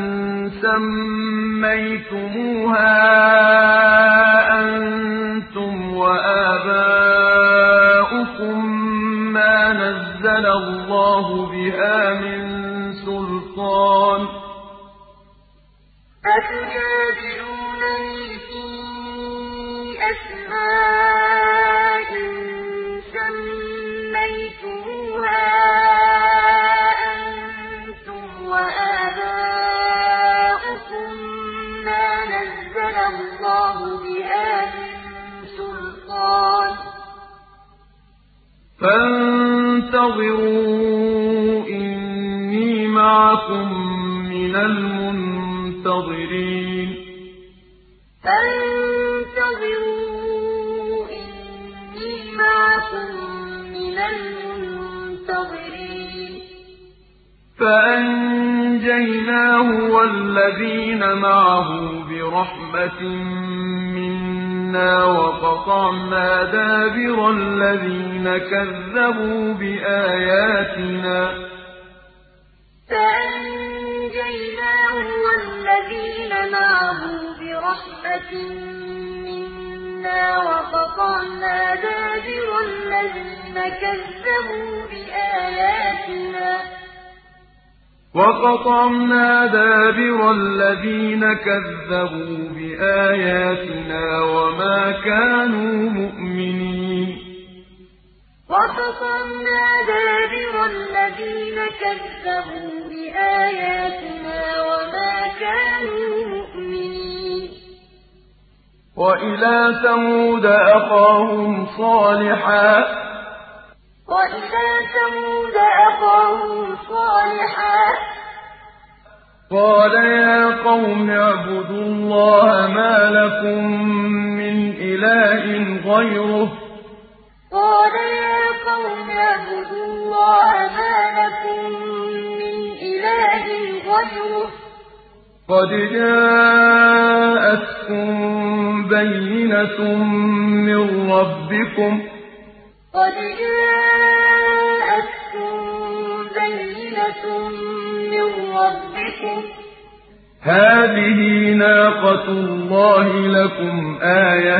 سميتموها أنتم وآباؤكم ما نزل الله بها من سلطان أتجادلونني في أسماء سميتموها أنتم وآباؤكم ما نزل الله بها من سلطان فانتظروا إني معكم من المنتظرين فانتظروا إني معكم من المنتظرين فأنجيناه والذين معه برحمة منا وقطعنا دابر الذين كذبوا بآياتنا فأنجيناه والذين معه برحمة منا وقطعنا دابر الذين كذبوا بآياتنا وما كانوا مؤمنين وقطعنا دابر الذين كذبوا بآياتنا وما كانوا مؤمنين وإلى ثمود أخاهم صالحا قال يا قوم اعبدوا الله ما لكم من إله غيره قد جاءتكم بينة من ربكم هذه ناقة الله لكم آية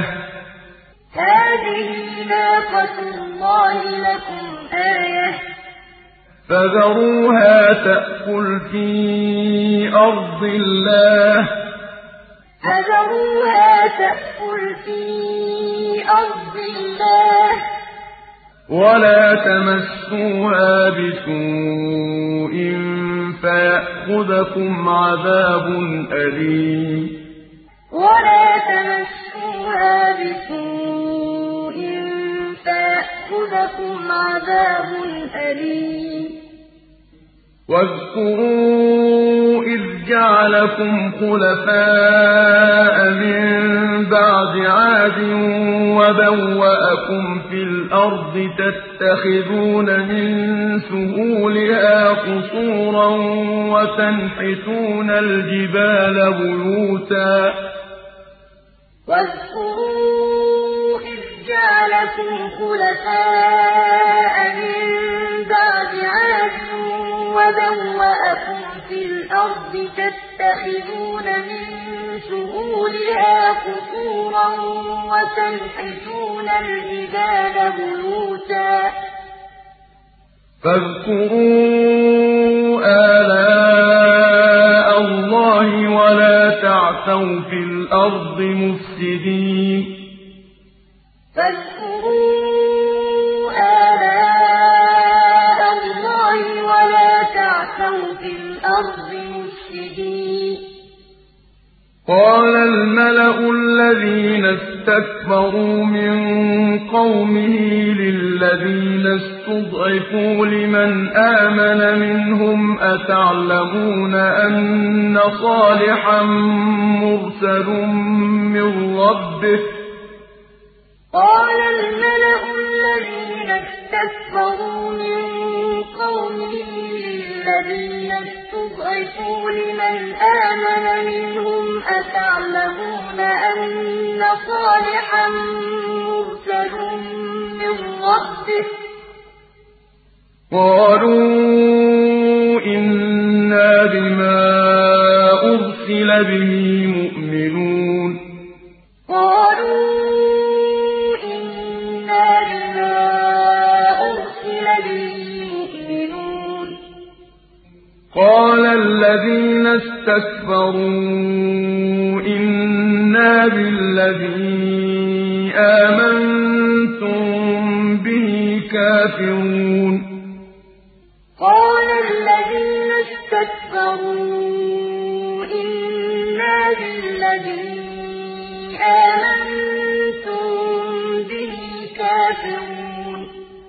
فذروها تأكل في أرض الله ولا تمسوها بسوء فيأخذكم عذاب أليم واذكروا إذ جعلكم خلفاء من بعد عاد وبوأكم في الأرض تتخذون من سهولها قصورا وتنحتون الجبال بيوتا واذكروا إذ جعلكم خلفاء من بعد عاد وبوأكم في الأرض تتخذون من سهولها قصورا وتنحتون الجبال بيوتا فاذكروا آلاء الله ولا تعثوا في الأرض مفسدين فاذكروا آلاء الله ولا تعثوا في الأرض مفسدين قال الملأ الذين اسْتَكْبَرُوا مِن قَوْمِهِ لِلَّذِينَ اسْتُضْعِفُوا لِمَنْ آمَنَ مِنْهُمْ أَتَعْلَمُونَ أَنَّ صَالِحًا مُّرْسَلٌ مِّن رَّبِّهِ ۚ قَالَ الْمَلَأُ الَّذِينَ اسْتَكْبَرُوا مِن قَوْمِهِ لِلَّذِينَ اسْتُضْعِفُوا لِمَنْ آمَنَ مِنْهُمْ أَتَعْلَمُونَ أَنَّ صَالِحًا مُّرْسَلٌ مِّن رَّبِّهِ ۚ قَالُوا إِنَّا بِمَا أُرْسِلَ بِهِ مُؤْمِنُونَ قَالُوا إِنَّا بِمَا أُرْسِلَ بِهِ مُؤْمِنُونَ قَالَ الَّذِينَ اسْتَكْبَرُوا إِنَّا بِالَّذِي آمَنتُم بِهِ كَافِرُونَ قَالَ الَّذِينَ اسْتَكْبَرُوا إِنَّا بِالَّذِي آمَنتُم بِهِ كَافِرُونَ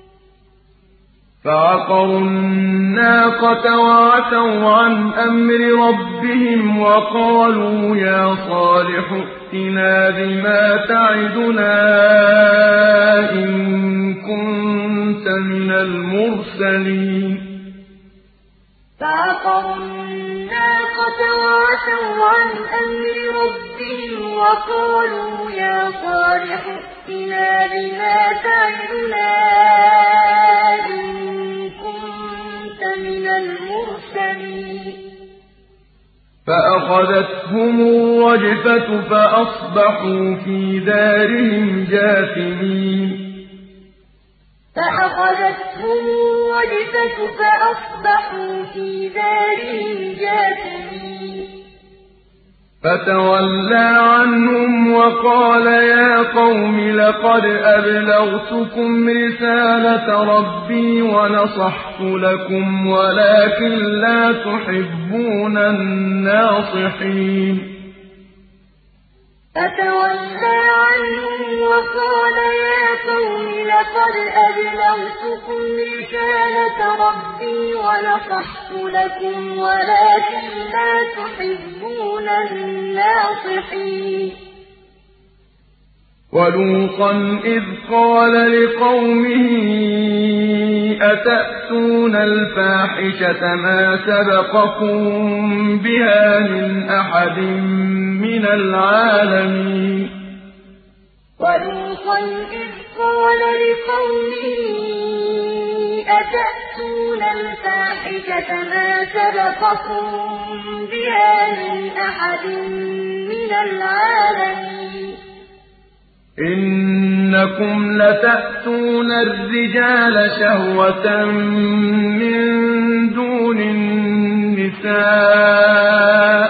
فَعَقَرُوا النَّاقَةَ وَعَتَوْا عَنْ أَمْرِ رَبِّهِمْ وَقَالُوا يَا صَالِحُ ائْتِنَا بِمَا تَعِدُنَا إِن كُنتَ مِنَ الْمُرْسَلِينَ فَعَقَرُوا النَّاقَةَ وَعَتَوْا عَنْ أَمْرِ رَبِّهِمْ وَقَالُوا يَا صَالِحُ ائْتِنَا بِمَا تَعِدُنَا إِن كُنتَ مِنَ الْمُرْسَلِينَ فَأَخَذَتْهُمُ الرَّجْفَةُ فَأَصْبَحُوا فِي دَارِهِمْ جَاثِمِينَ فَأَخَذَتْهُمُ الرَّجْفَةُ فَأَصْبَحُوا فِي دَارِهِمْ جَاثِمِينَ فَتَوَلَّىٰ عَنْهُمْ وَقَالَ يَا قَوْمِ لَقَدْ أَبْلَغْتُكُمْ رِسَالَةَ رَبِّي وَنَصَحْتُ لَكُمْ وَلَٰكِن لَّا تُحِبُّونَ النَّاصِحِينَ فَتَوَلَّىٰ عَنْهُمْ وَقَالَ يَا قَوْمِ لَقَدْ أَبْلَغْتُكُمْ رِسَالَةَ رَبِّي وَنَصَحْتُ لَكُمْ وَلَٰكِن لَّا تُحِبُّونَ النَّاصِحِينَ وَلُوطًا إِذْ قَالَ لِقَوْمِهِ أَتَأْتُونَ الْفَاحِشَةَ مَا سَبَقَكُم بِهَا مِنْ أَحَدٍ مِّنَ الْعَالَمِينَ وَلُوطًا إِذْ قَالَ لِقَوْمِهِ أَتَأْتُونَ الْفَاحِشَةَ مَا سَبَقَكُم بِهَا مِنْ أَحَدٍ مِّنَ الْعَالَمِينَ إِنَّكُمْ لَتَأْتُونَ الرِّجَالَ شَهْوَةً مِّن دُونِ النِّسَاءِ ۚ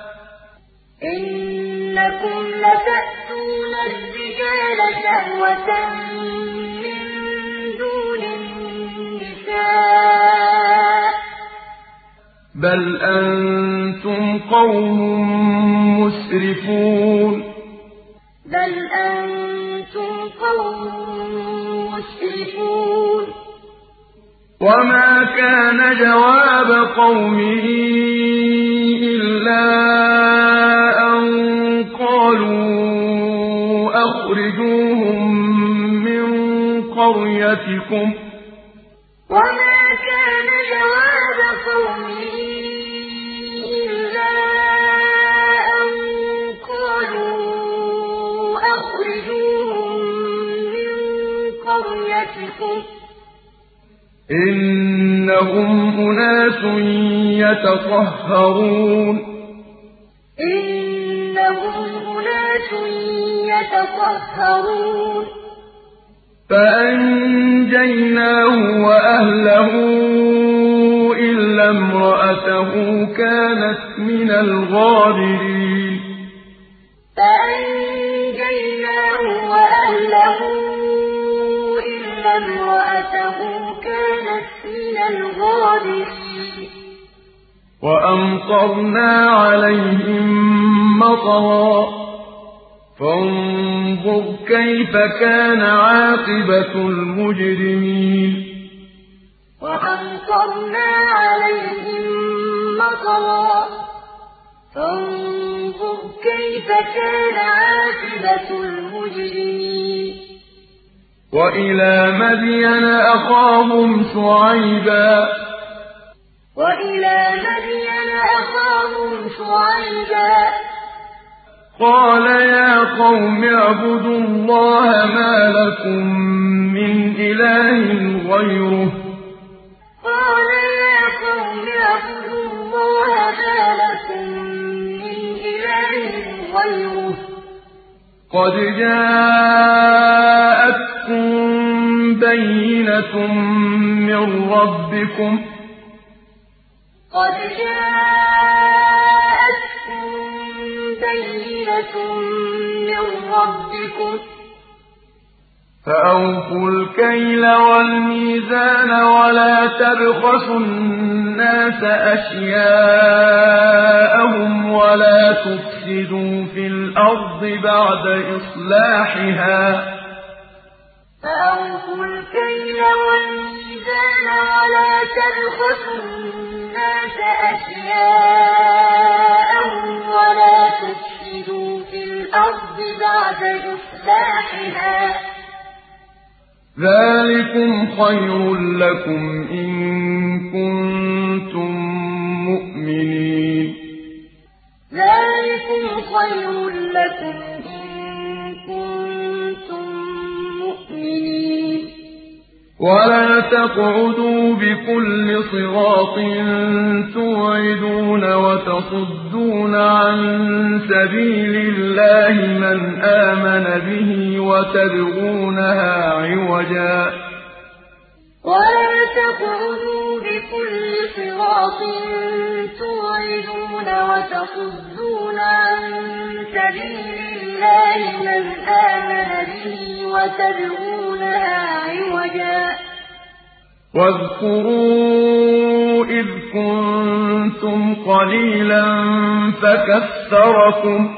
إِنَّكُمْ لَتَأْتُونَ الرِّجَالَ شَهْوَةً مِّن دُونِ النِّسَاءِ ۚ بَلْ أَنتُمْ قَوْمٌ مُّسْرِفُونَ بَلْ أَنتُمْ قَوْمٌ مُّسْرِفُونَ وَمَا كَانَ جَوَابَ قَوْمِهِ إِلَّا أَن قَالُوا أَخْرِجُوهُم مِّن قَرْيَتِكُمْ ۖ وَمَا كَانَ جَوَابَ قَوْمِهِ إِلَّا أَن قَالُوا أَخْرِجُوهُم مِّن قَرْيَتِكُمْ ۖ إِنَّهُمْ أُنَاسٌ يَتَطَهَّرُونَ إِنَّهُمْ أُنَاسٌ يَتَطَهَّرُونَ فَأَنجَيْنَاهُ وَأَهْلَهُ إِلَّا امْرَأَتَهُ كَانَتْ مِنَ الْغَابِرِينَ فَأَنجَيْنَاهُ وَأَهْلَهُ إِلَّا امْرَأَتَهُ كَانَتْ مِنَ الْغَابِرِينَ وَأَمْطَرْنَا عَلَيْهِم مَّطَرًا ۖ فانظر كيف كان عاقبة المجرمين وأمطرنا عليهم مطرا فانظر كيف كان عاقبة المجرمين وإلى مدين أخاهم شعيبا قال يا قوم اعبدوا الله ما لكم من إله غيره قد جاءتكم بينة من ربكم فأوفوا الكيل والميزان ولا تبخسوا الناس أشياءهم ولا تفسدوا في الأرض بعد إصلاحها ذلكم خير لكم إن كنتم مؤمنين ولا تقعدوا بكل صراط توعدون وتصدون عن سبيل الله من آمن به وتبغونها عوجا واذكروا إذ كنتم قليلا فكثركم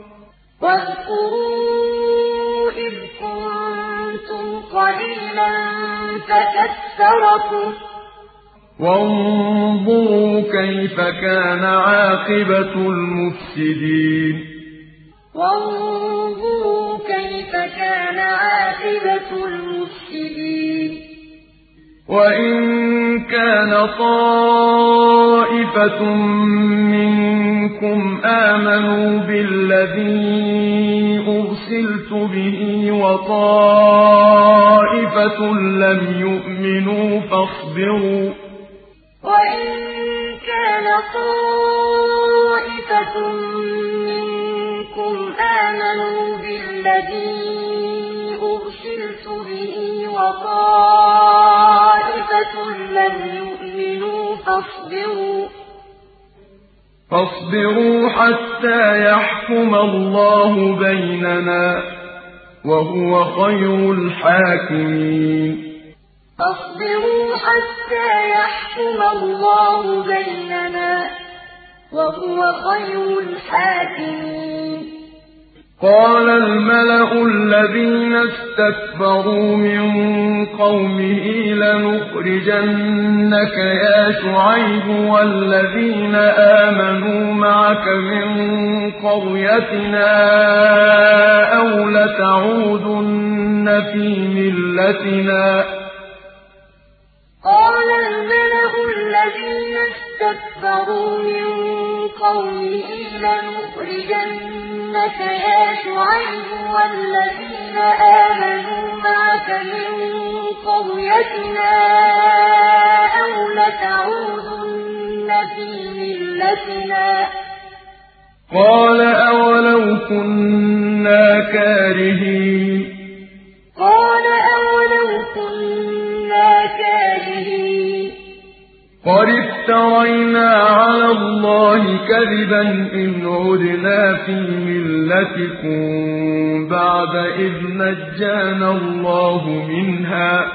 وانظروا كيف كان عاقبة المفسدين وإن كان طائفة منكم آمنوا بالذي أرسلت به وطائفة لم يؤمنوا فاصبروا فاصبروا حتى يحكم الله بيننا وهو خير الحاكمين قال الملأ الذين استكبروا من قومه لنخرجنك يا شعيب والذين آمنوا معك من قريتنا أو لتعودن في ملتنا قال أولو كنا كارهين قد افترينا على الله كذبا إن عدنا في ملتكم بعد إذ نجانا الله منها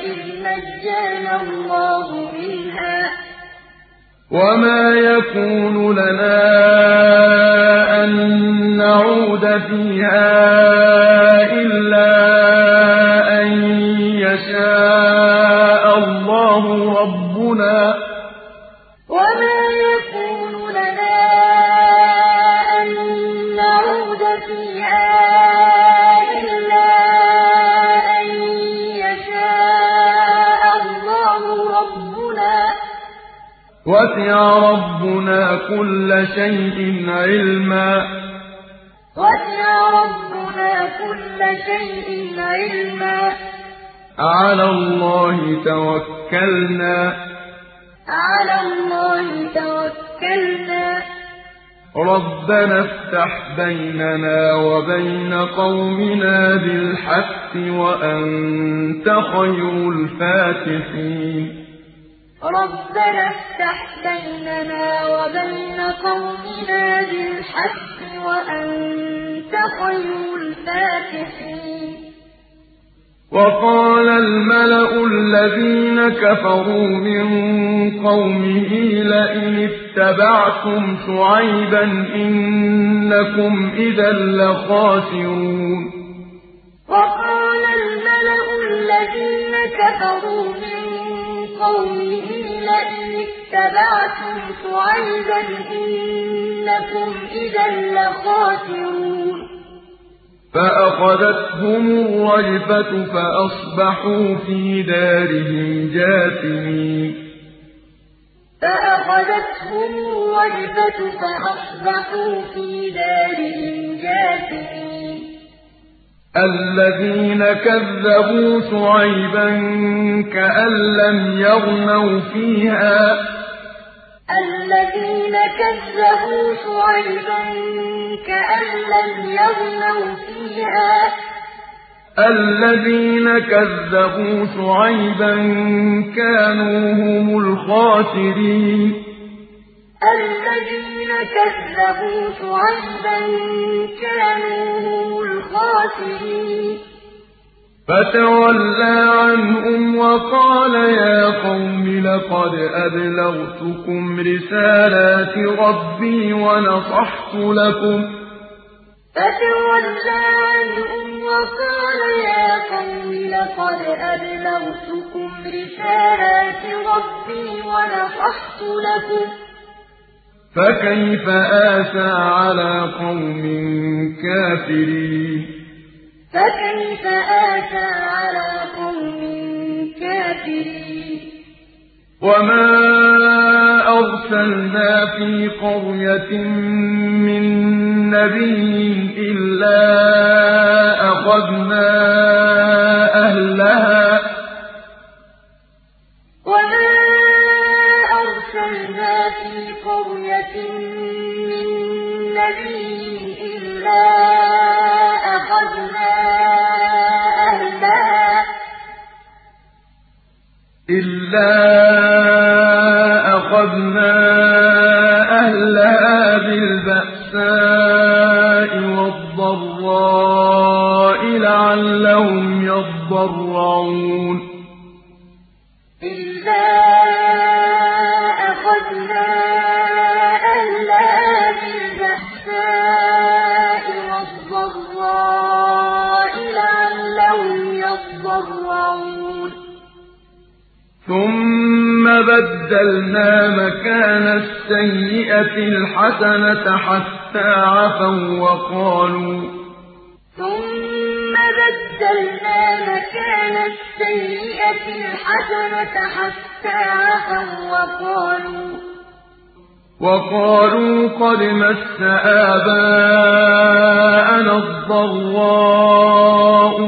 نجانا الله منها وما يكون لنا أن نعود فيها إلا أن يشاء الله ربنا وما يكون لنا أن نعود فيها إلا أن يشاء الله ربنا وسع ربنا كل شيء علما على الله توكلنا ربنا افتح بيننا وبين قومنا بالحق وأنت خير الفاتحين ربنا افتح بيننا وبين قومنا بالحق وأنت خير الفاتحين وقال الملأ الذين كفروا من قومه لئن اتبعتم شعيبا إنكم إذا لخاسرون وقال الملأ الذين كفروا من قومه لئن اتبعتم شعيبا إنكم إذا لخاسرون فأخذتهم الرجفة فأصبحوا في دارهم جاثمين الذين كذبوا شعيبا كأن لم يغنوا فيها الذين كذبوا شعيبا كانوا هم الخاسرين فتولى عنهم وقال يا قوم لقد أبلغتكم رسالات ربي ونصحت لكم فكيف آسى على قوم كافرين وما أرسلنا في قرية من نبي إلا أخذنا أهلها بالبأساء والضراء لعلهم يضرعون ثم بدلنا مكان السيئة الحسنة حتى عفوا وقالوا قد مس آباءنا الضراء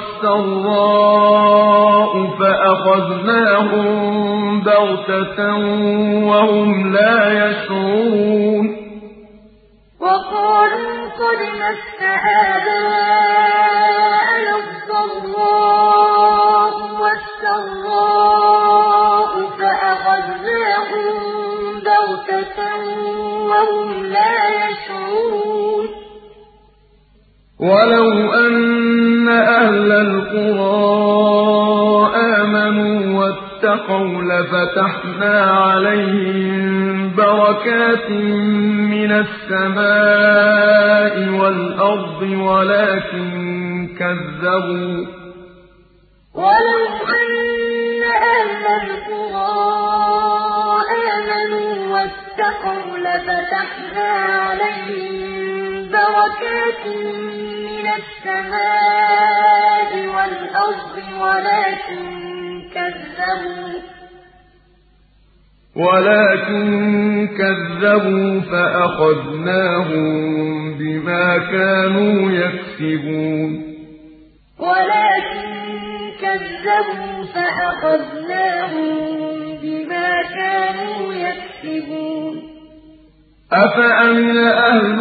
والسراء فأخذناهم بغتة وهم لا يشعرون ولو أن أهل القرى آمنوا واتقوا لفتحنا عليهم بركات من السماء والأرض ولو أن أهل القرى آمنوا واتقوا لفتحنا عليهم بركات من السماء والأرض ولكن كذبوا فأخذناهم بما كانوا يكسبون أفأمن أهل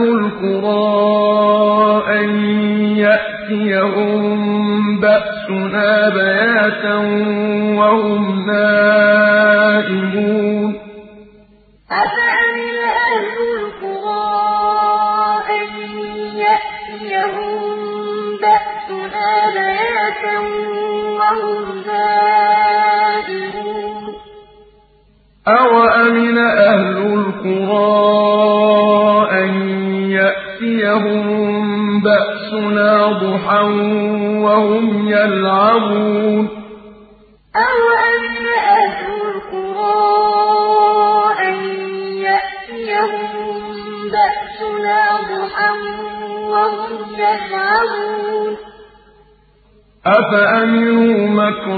القرى أن يأتيهم بأسنا بياتا وهم نائمون أفأمن أهل القرى أن يأتيهم بأسنا بياتا وهم نائمون أوأمن أهل القرى أن يأتيهم بأسنا ضحى وهم يلعبون أوأمن أهل القرى أن يأتيهم بأسنا ضحى وهم يلعبون أفأمنوا مكر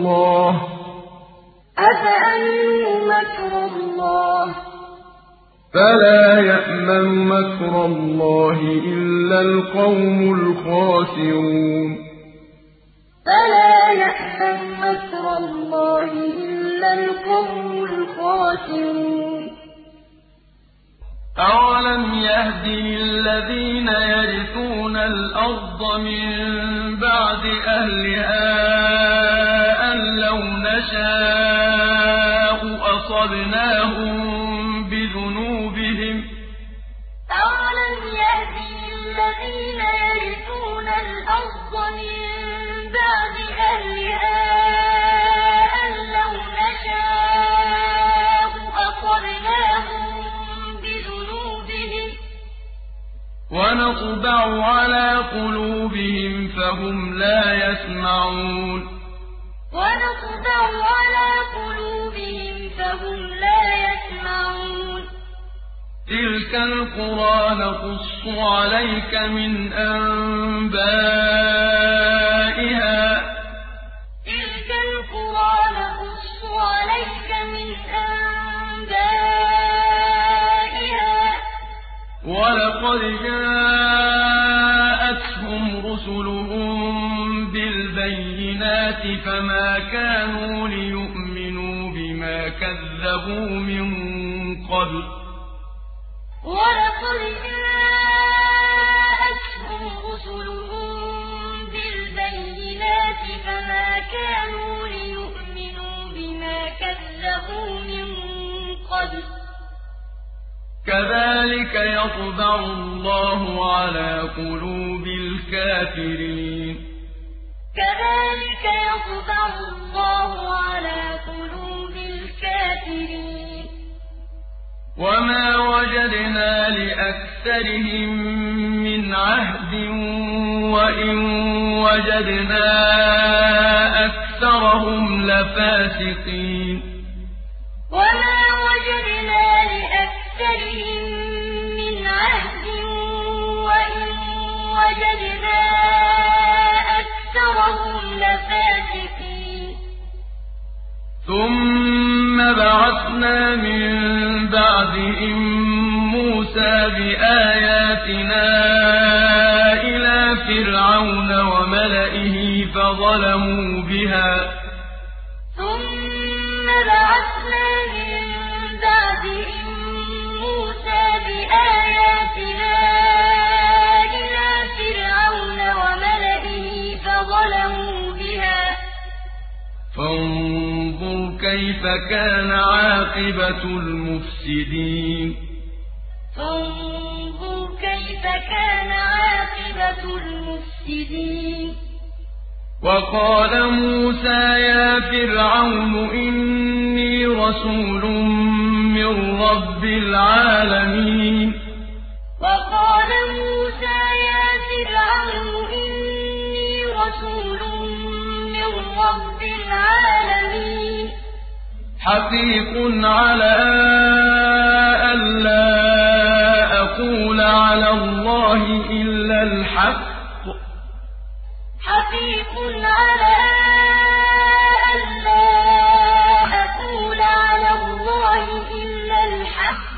الله فلا يأمن مكر الله إلا القوم الخاسرون أولم يهد للذين يرثون الأرض من بعد أهلها أن لو نشاء أصبناهم بذنوبهم أولم يهد للذين يرثون الأرض من بعد أهلها أن لو نشاء أصبناهم بذنوبهم ونطبع على قلوبهم فهم لا يسمعون تلك القرى نقص عليك من أنبائها ولقد جاءتهم رسلهم بالبينات فما كانوا ليؤمنوا بما كذبوا من قبل كذلك يطبع الله على قلوب الكافرين وما وجدنا لأكثرهم من عهد وإن وجدنا أكثرهم لفاسقين ثم بعثنا من بعدهم موسى بآياتنا إلى فرعون وملئه فظلموا بها فانظر كيف كان عاقبة المفسدين وقال موسى يا فرعون إني رسول من رب العالمين وقال موسى يا فرعون إني رسول من رب العالمين حقيق على ألا أقول على الله إلا الحق حقيق على ألا أقول على الله إلا الحق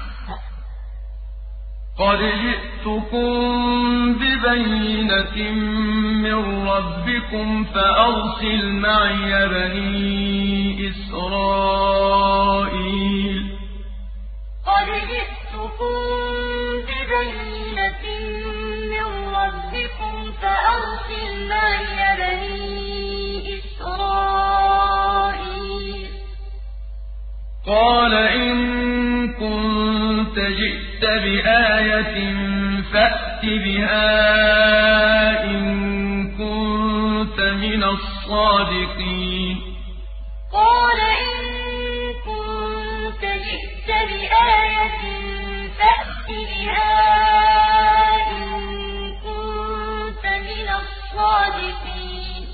قد جئتكم ببينة من ربكم فأرسل معي بني إسرائيل قد جئتكم ببينة من ربكم فأرسل معي بني إسرائيل قال إن كنت جئت بآية فأت بها إن كنت من الصادقين قال إن كنت جئت بآية فأت بها إن كنت من الصادقين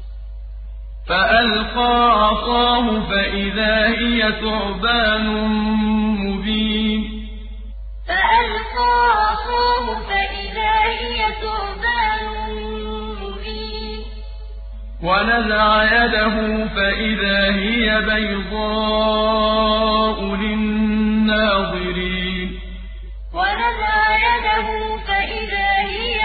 فألقى عصاه فإذا هي ثعبان مبين فألقى عصاه فإذا هي ثعبان مبين ونزع يده فإذا هي بيضاء للناظرين ونزع يده فإذا هي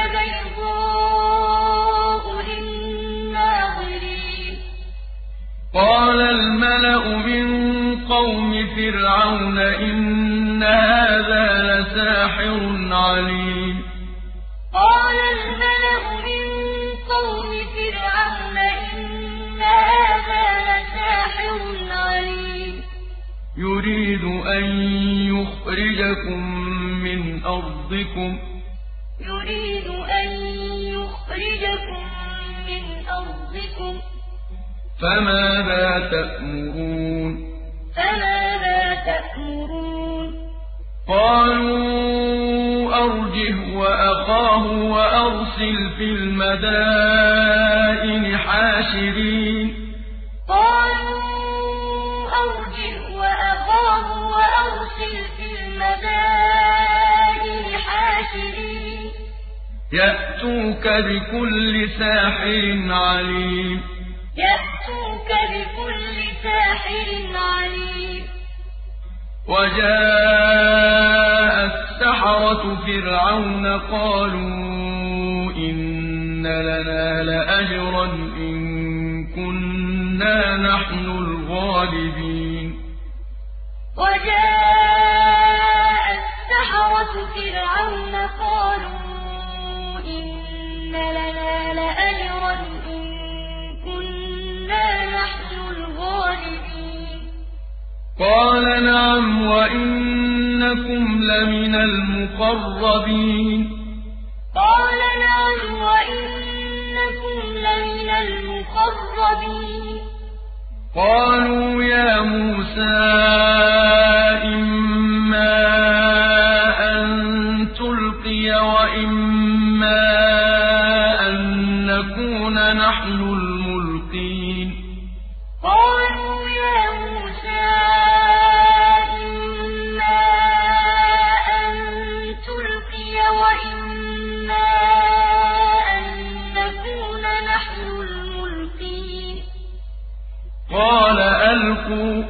بيضاء للناظرين قال الملأ من قوم فرعون إن هذا لساحر عليم قال الملأ من قوم فرعون إن هذا لساحر عليم يريد أن يخرجكم من أرضكم يريد أن يخرجكم من أرضكم فماذا تأمرون فماذا تأمرون قالوا أرجه وأخاه وأرسل في المدائن حاشرين قالوا أرجه وأخاه وأرسل في المدائن حاشرين يأتوك بكل ساحر عليم يأتوك بكل ساحر عليم وجاء السحرة فرعون قالوا إن لنا لأجرا إن كنا نحن الغالبين وجاء السحرة فرعون قالوا إن لنا لأجرا إن كنا نحن الغالبين قال نعم وإنكم لمن المقربين قال نعم وإنكم لمن المقربين قالوا يا موسى إما أن تلقي وإما أن نكون نحن الملقين قالوا يا موسى إما أن تلقي وإما أن نكون نحن الملقين قال ألقوا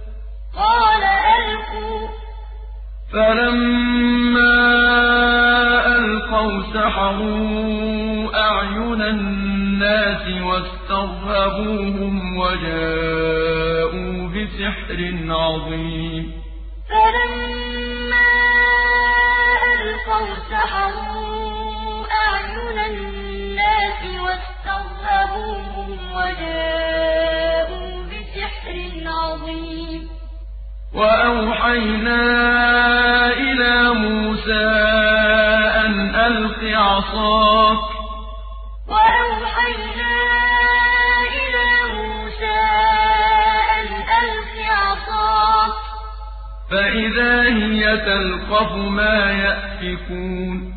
فلما ألقوا سحروا أعين الناس واسترهبوهم وجاءوا بسحر عظيم فلما ألقوا سحروا أعين الناس واسترهبوهم وجاءوا بسحر عظيم وأوحينا إلى موسى أن ألق عصاك وأوحينا تلقف ما يأفكون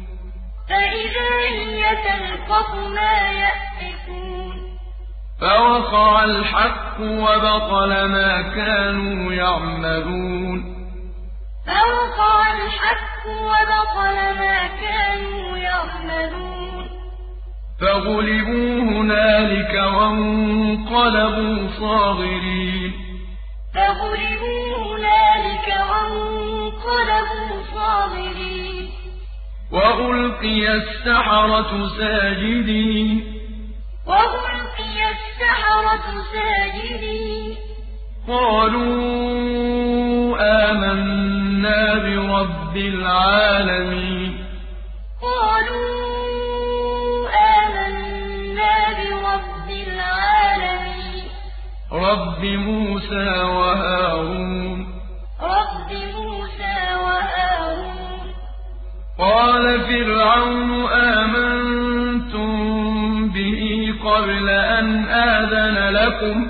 فوقع الحق وبطل ما كانوا يعملون فغلبوا هنالك وانقلبوا صاغرين وألقي السحرة ساجدين قالوا آمنا برب العالمين رب موسى وهارون قال فرعون آمنتم به قبل أن آذن لكم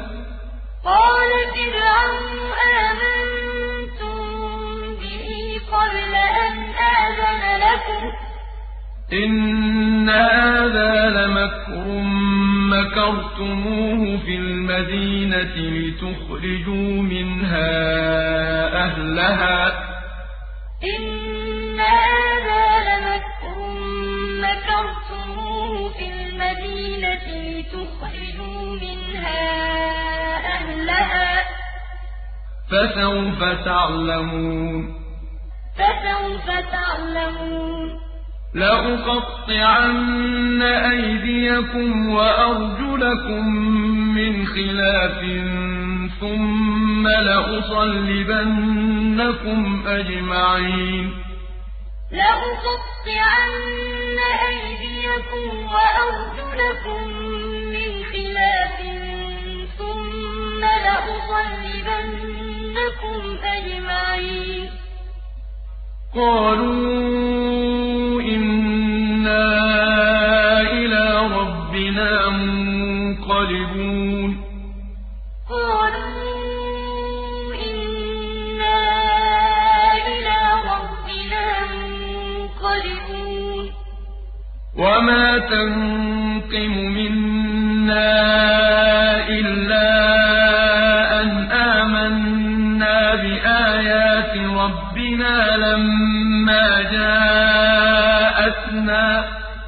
إن هذا لمكر مكرتموه في المدينة لتخرجوا منها أهلها فسوف تعلمون لأقطعن أيديكم وأرجلكم من خلاف ثم لأصلبنكم أجمعين قالوا إنا إلى ربنا منقلبون وما تنقم منا إلا أن آمنا بآيات ربنا لما جاءتنا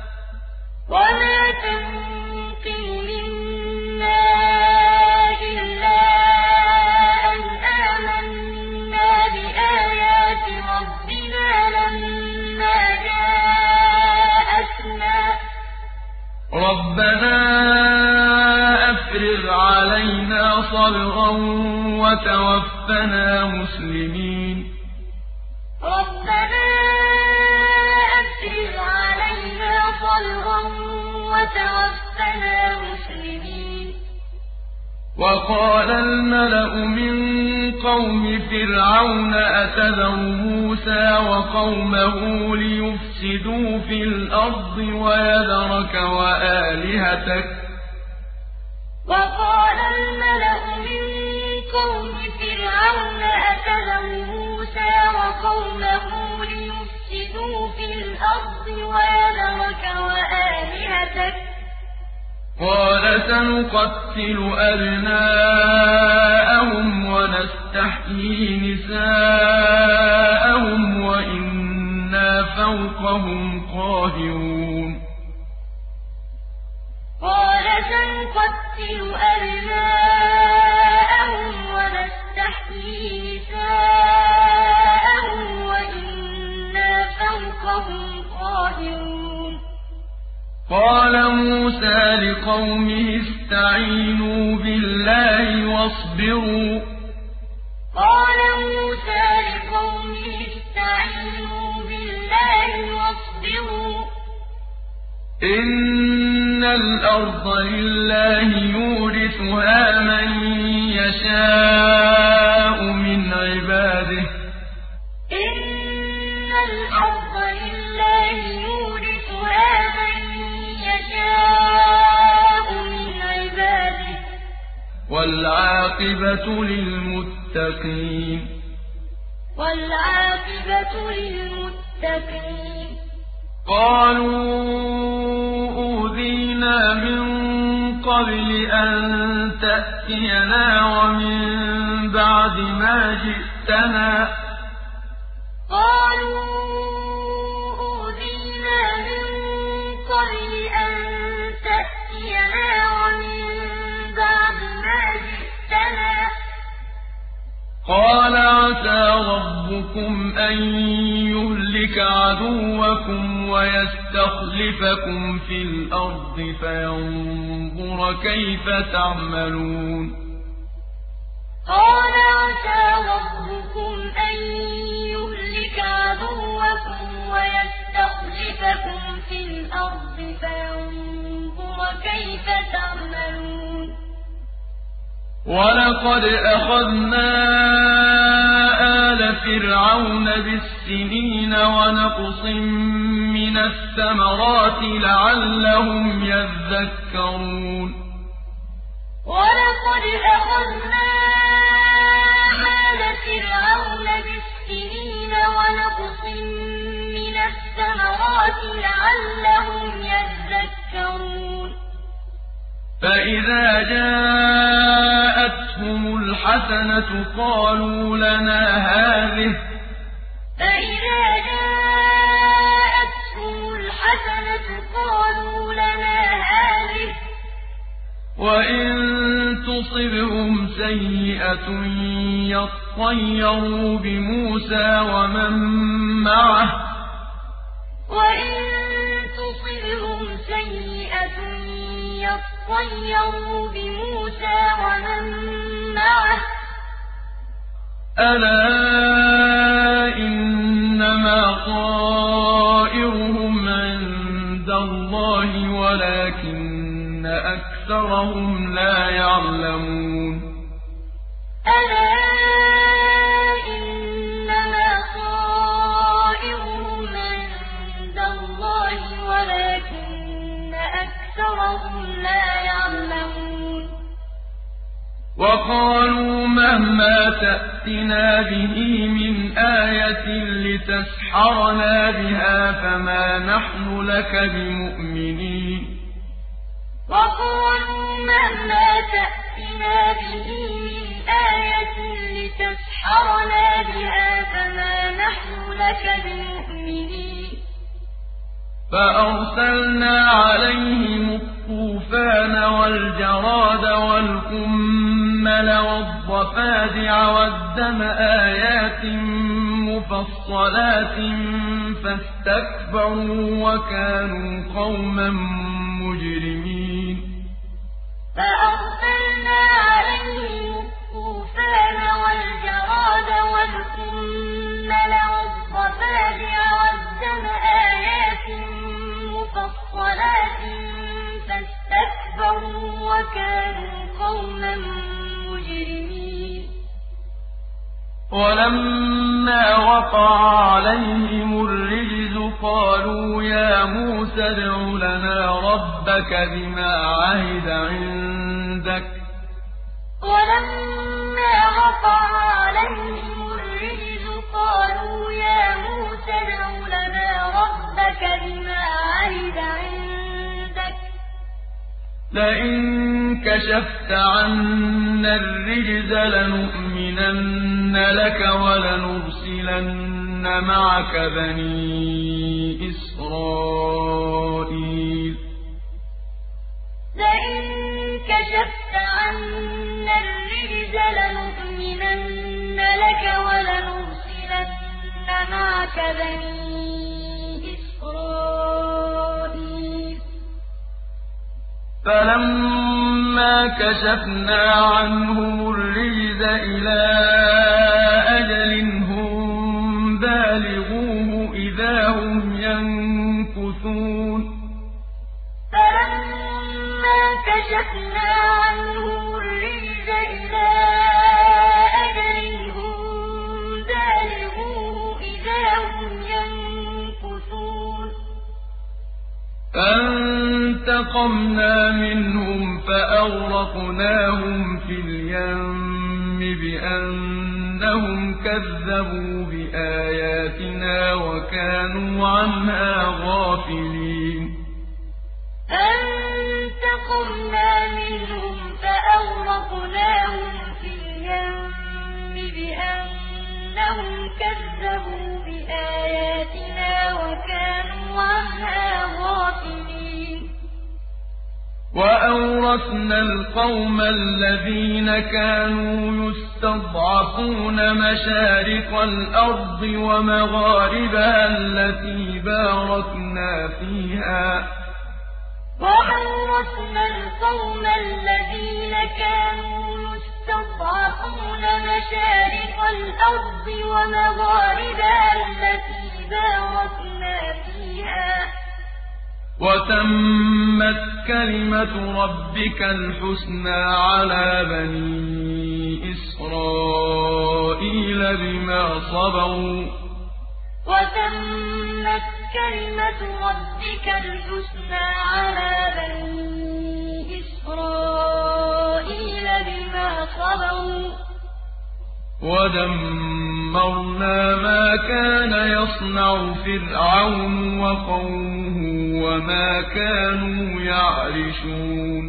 ربنا أفرغ علينا صبرا وتوفنا مسلمين وقال الملأ من قوم فرعون أتذر موسى وقومه ليفسدوا في الأرض ويذرك وآلهتك قال سنقتل أبناءهم ونستحيي نساءهم وإنا فوقهم قاهرون قال موسى لقومه استعينوا بالله واصبروا إن الأرض لله يورثها من يشاء من عباده والعاقبة للمتقين والعاقبة للمتقين قالوا أوذينا من قبل أن تأتينا ومن بعد ما جئتنا قالوا أوذينا من قبل أن تأتينا ومن بعد ما جئتنا قال عسى ربكم أن يهلك عدوكم ويستخلفكم في الأرض فينظر كيف تعملون قال عسى ربكم أن يهلك عدوكم ويستخلفكم في الأرض فينظر كيف تعملون ولقد أخذنا آل فرعون بالسنين ونقص من الثمرات لعلهم يذكرون ولقد أخذنا آل فرعون بالسنين ونقص من الثمرات لعلهم يذكرون فإذا جاءتهم الحسنة قالوا لنا هذه وإن تصبهم سيئة يطيروا بموسى ومن معه ألا إنما طائرهم عند الله ولكن أكثرهم لا يعلمون ألا إنما طائرهم عند الله ولكن أكثرهم لا يعلمون وقالوا مهما تأتنا به من آية لتسحرنا بها فما نحن لك بمؤمنين وقالوا مهما تأتنا به من آية لتسحرنا بها فما نحن لك بمؤمنين فأرسلنا عليهم الطوفان والجراد والقمل والضفادع والدم آيات مفصلات فاستكبروا وكانوا قوما مجرمين فأرسلنا عليهم الطوفان والجراد والقمل والضفادع والدم آيات مفصلات فاستكبروا وكانوا قوما مجرمين ولما وقع عليهم الرجز قالوا يا موسى ادع لنا ربك بما عهد عندك ولما وقع عليهم الرجز قالوا يا موسى ادع لنا ربك بما عهد عندك لئن كشفت عنا الرجز لنؤمنن لك ولنرسلن معك بني إسرائيل لئن كشفت عنا الرجز لنؤمنن لك ولنرسلن معك بني إسرائيل فلما كشفنا عنهم الرجز إلى أجل هم بالغوه إذا هم ينكثون فلما كشفنا عنهم الرجز إلى أجل هم بالغوه إذا هم ينكثون فانتقمنا منهم فأغرقناهم في اليم بأنهم أنهم كذبوا بآياتنا وكانوا عنها غافلين فانتقمنا منهم فأغرقناهم في اليم بأنهم كذبوا بآياتنا وكانوا عنها غافلين وأورثنا القوم الذين كانوا يستضعفون مشارق الأرض ومغاربها التي باركنا فيها وأورثنا القوم الذين كانوا يستضعفون مشارق الأرض ومغاربها التي باركنا فيها وتمت كلمة ربك الحسنى على بني إسرائيل بما صبروا وتمت كلمة ربك الحسنى على بني إسرائيل بما صبروا ودمرنا ما كان يصنع فرعون وقومه وما كانوا يعرشون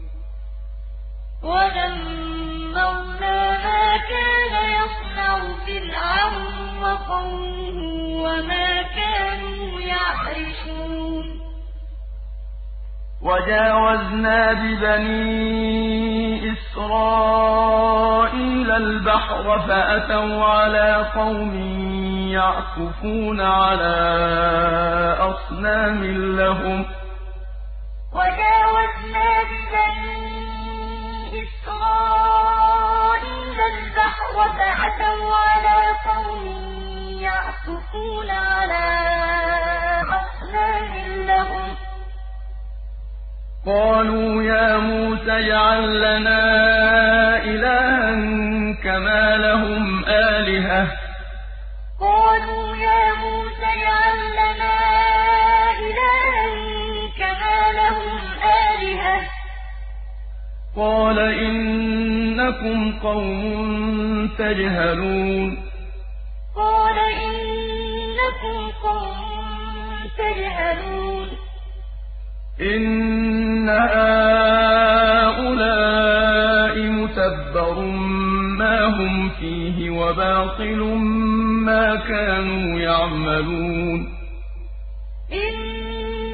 ودمرنا ما كان يصنع فرعون وقومه وما كانوا يعرشون وجاوزنا ببني إسرائيل البحر فأتوا على قوم يعكفون على أصنام لهم وجاوزنا ببني إسرائيل البحر فأتوا على قوم يعكفون على أصنام لهم قالوا يا موسى اجعل لنا إلها كما لهم آلهة قالوا يا موسى اجعل لنا إلها كما لهم آلهة قال إنكم قوم تجهلون قال إنكم قوم تجهلون إن هؤلاء متبر ما هم فيه وباطل ما كانوا يعملون إن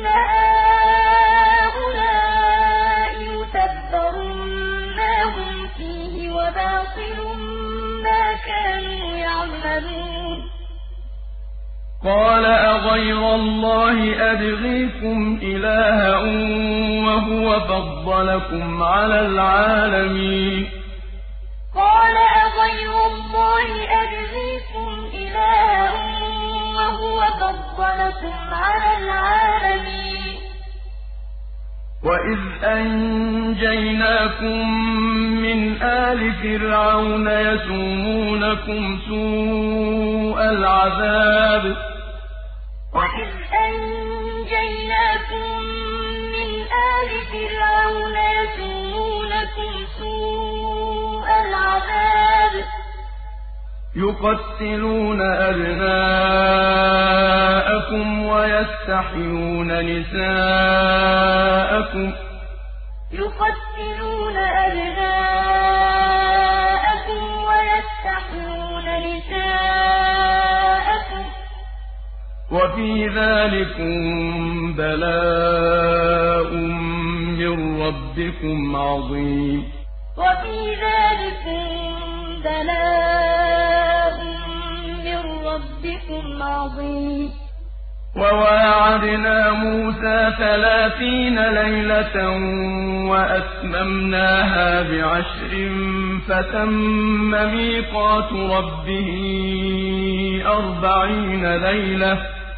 هؤلاء متبر ما هم فيه وباطل ما كانوا يعملون قال أغير الله أبغيكم إلها وهو فضلكم على العالمين قال أغير الله أبغيكم إلها وهو فضلكم على العالمين وإذ أنجيناكم من آل فرعون يسومونكم سوء العذاب وإذ أنجيناكم من آل فرعون يسومونكم سوء العذاب يقتلون أبناءكم ويستحيون نساءكم يقتلون أبناءكم ويستحيون نساءكم وفي ذلكم بلاء من ربكم عظيم وفي ذلكم بلاء من ربكم عظيم وواعدنا موسى 30 ليلة وأتممناها ب10 فتم ميقات ربه 40 ليلة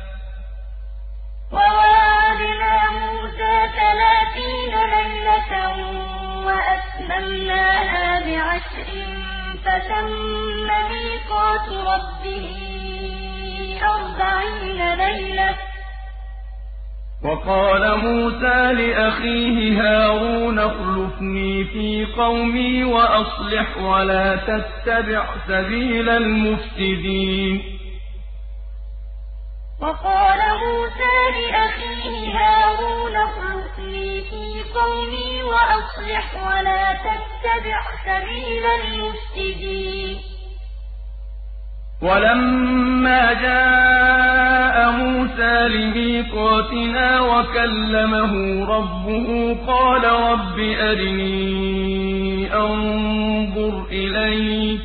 وواعدنا موسى 30 ليلة وأتممناها ب10 فتم ميقات ربه 40 ليلة وقال موسى لأخيه هارون اخلفني في قومي وأصلح ولا تتبع سبيل المفسدين وقال موسى لأخيه هارون اخلفني في قومي وأصلح ولا تتبع سبيل المفسدين ولما جاء موسى لميقاتنا وكلمه ربه قال رب أرني أنظر إليك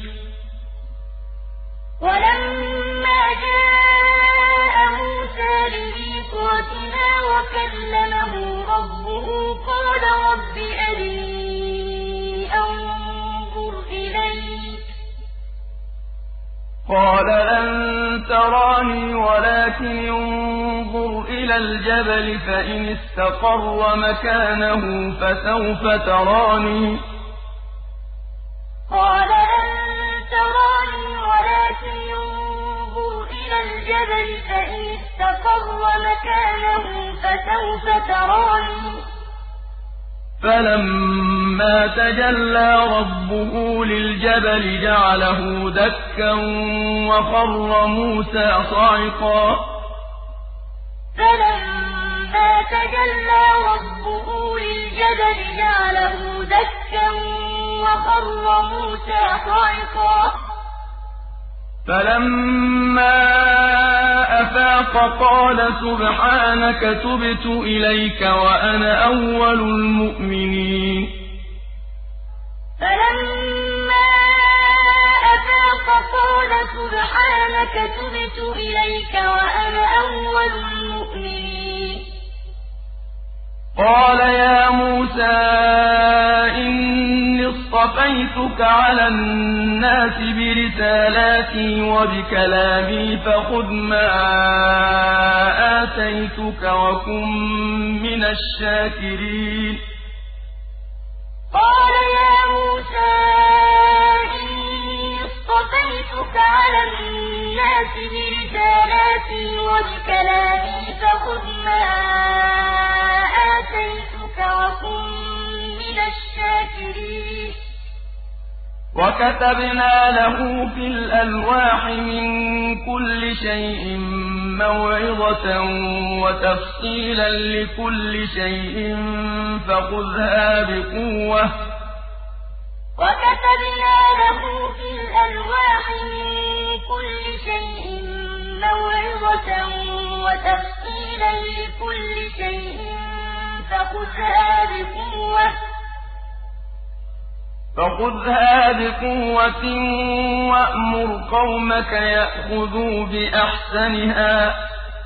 ولما جاء موسى لميقاتنا وكلمه ربه قال رب أرني أنظر إليك قال لن تراني ولكن انظر إلى الجبل فإن استقر مكانه فسوف تراني قال لن تراني ولكن انظر إلى الجبل فإن استقر مكانه فسوف تراني فلما تجلى ربه للجبل جعله دكا وخر موسى صعقا فلما تجلى ربه للجبل جعله دكا وخر موسى صعقا فلما أفاق قال سبحانك تبت إليك وأنا أول المؤمنين فلما أفاق قال سبحانك تبت إليك وأنا أول المؤمنين قال يا موسى إني اصطفيتك على الناس برسالاتي وبكلامي فخذ ما آتيتك وكن من الشاكرين قال يا موسى إني اصطفيتك على الناس برسالاتي وبكلامي فخذ ما آتيتك وكن من الشاكرين وكتبنا له في الألواح من كل شيء موعظة وتفصيلا لكل شيء فخذها بقوة وكتبنا له في الألواح من كل شيء موعظة وتفصيلا لكل شيء فخذها بقوة وأمر قومك يأخذوا بأحسنها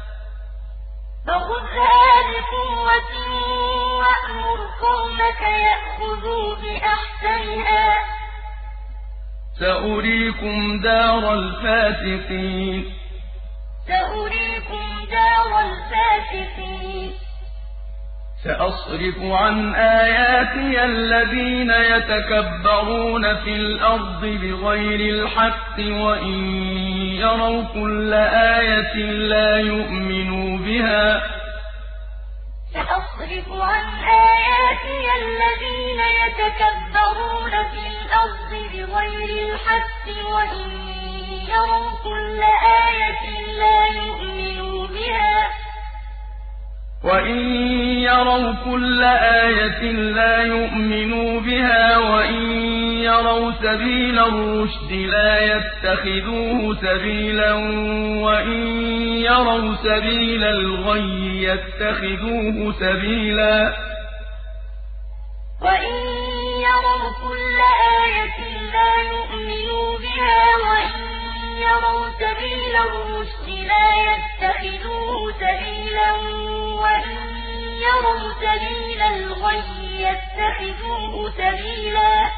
سأريكم دار الفاسقين سأصرف عن آياتي الذين يتكبرون في الأرض بغير الحق وإن يروا كل آية لا يؤمنوا بها سأصرف عن آياتي الذين يتكبرون في الأرض بغير الحق وإن يروا كل آية لا يؤمنوا بها وإن يروا كل آية لا يؤمنوا بها وإن يروا سبيل الرشد لا يتخذوه سبيلا وإن يروا سبيل الغي يتخذوه سبيلا وإن يروا كل آية لا يؤمنوا بها وإن يروا سبيل الرشد لا يتخذوه سبيلا وإن يروا سبيل الغي يتخذوه سبيلا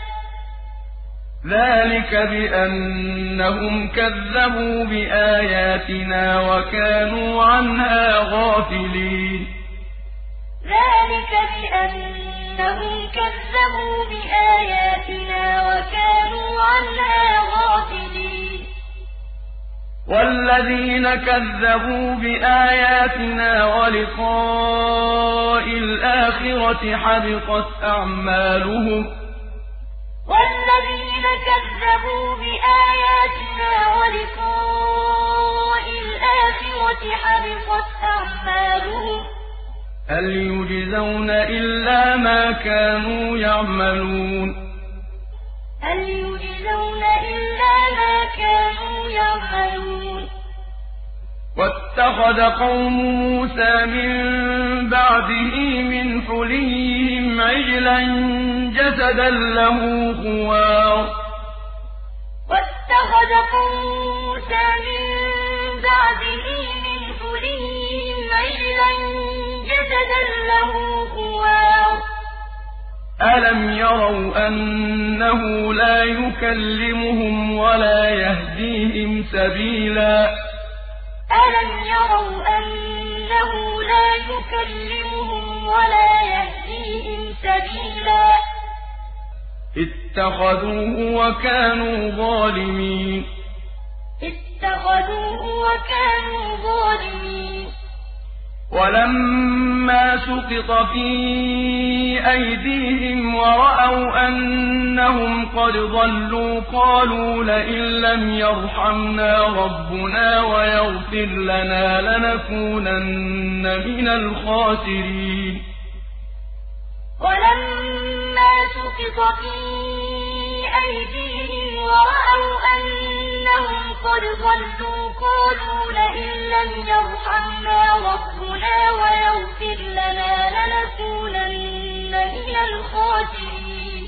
ذلك بأنهم كذبوا بآياتنا وكانوا عنها غافلين ذلك بأنهم كذبوا بآياتنا وكانوا عنها غافلين والذين كذبوا بآياتنا ولقاء الآخرة حبطت أعمالهم والذين كذبوا بآياتنا ولقاء الآخرة حبطت أعمالهم هل يجزون إلا ما كانوا يعملون هل يجزون إلا ما كانوا يعملون واتخذ قوم موسى من بعده من حليهم عجلا جسدا له خوار واتخذ قوم موسى من بعده من حليهم عجلا جسدا له خوار ألم يروا أنه لا يكلمهم ولا يهديهم سبيلا ألم يروا أنه لا يكلمهم ولا يهديهم سبيلا اتخذوه وكانوا ظالمين اتخذوه وكانوا ظالمين ولما سقط في أيديهم ورأوا أنهم قد ضلوا قالوا لئن لم يرحمنا ربنا ويغفر لنا لنكونن من الخاسرين ولما سقط في أيديهم ورأوا أنهم قد ضلوا قالوا لئن لم يرحمنا ربنا ويغفر لنا لنكونن من الخاسرين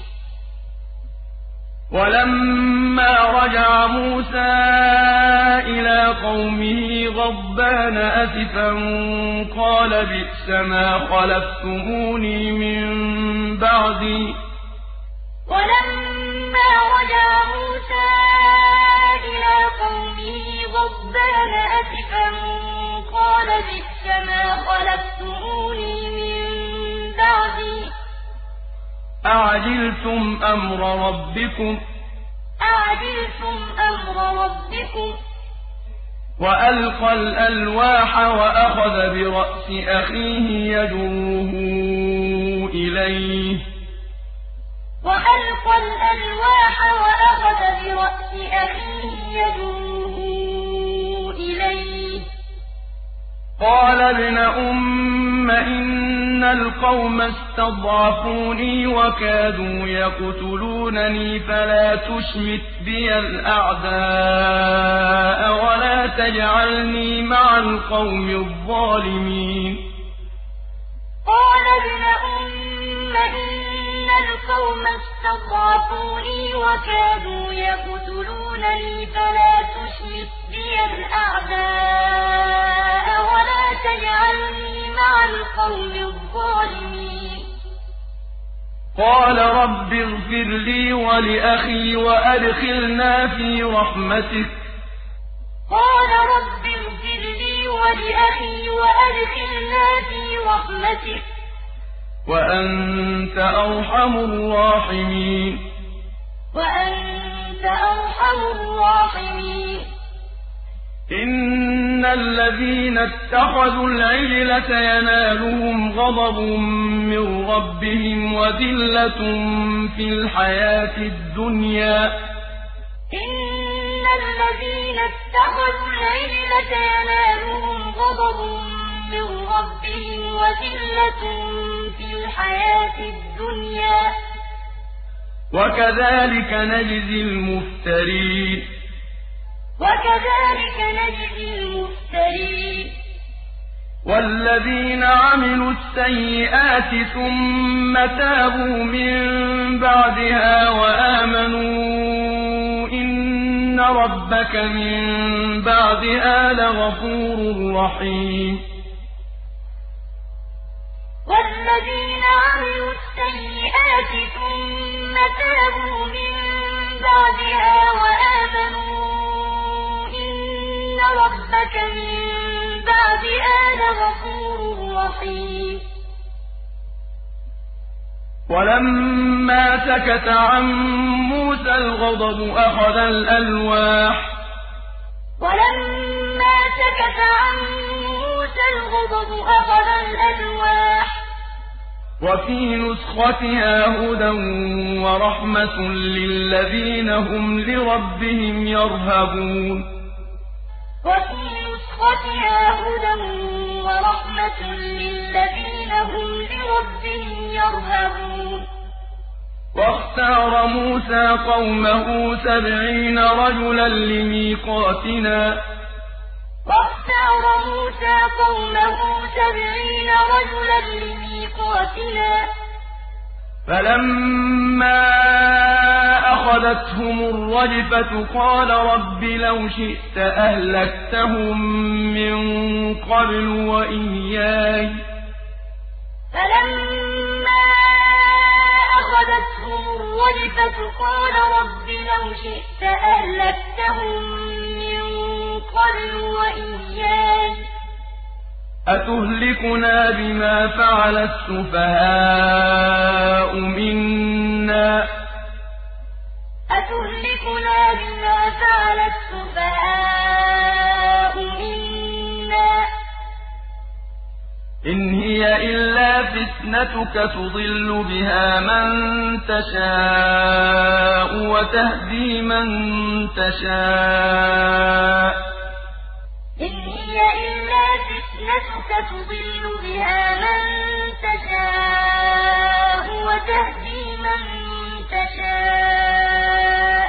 ولما رجع موسى إلى قومه غضبان أسفا قال بئس ما خلفتموني من بعدي ولما رجع موسى إلى قومه غضبان أسفا قال بئس ما خلفتموني من بعدي أعجلتم أمر ربكم وألقى الألواح وأخذ برأس أخيه يجره إليه قال ابن أم إن القوم استضعفوني وكادوا يقتلونني فلا تشمت بي الأعداء ولا تجعلني مع القوم الظالمين قال ابن أم إن القوم استضعفوني وكادوا يقتلونني فلا تشمت بي الأعداء ولا تجعلني مع القوم الظالمين قال رب اغفر لي ولأخي وأدخلنا في رحمتك قال رب اغفر لي ولأخي وأدخلنا في رحمتك وأنت أرحم الراحمين إن الذين اتخذوا العجل سينالهم غضب من ربهم وذلة في الحياة الدنيا إن الذين اتخذوا العجل سينالهم غضب من ربهم وذلة في الحياة الدنيا وكذلك نجزي المفترين والذين عملوا السيئات ثم تابوا من بعدها وآمنوا إن ربك من بعدها لغفور رحيم والذين عملوا السيئات ثم تابوا من بعدها وآمنوا إن ربك من بعدها لغفور رحيم ولما سكت عن موسى الغضب أخذ الألواح ولما سكت عن موسى الغضب أخذ الألواح وفي نسختها هدى ورحمة للذين هم لربهم يرهبون وفي نسختها هدى ورحمة للذين هم لربهم يرهبون واختار موسى قومه 70 رجلا لميقاتنا واختار موسى قومه 70 رجلا لميقاتنا فلما أخذتهم الرجفة قال رب لو شئت أهلكتهم من قبل وإياي فلما أخذتهم الرجفة قال رب لو شئت أهلكتهم من قبل وإياي أتهلكنا بما فعل السفهاء منا أتهلكنا بما فعل السفهاء منا إن هي إلا فتنتك تضل بها من تشاء وتهدي من تشاء إن هي إلا فتنتك تضل بها من تشاء وتهدي من تشاء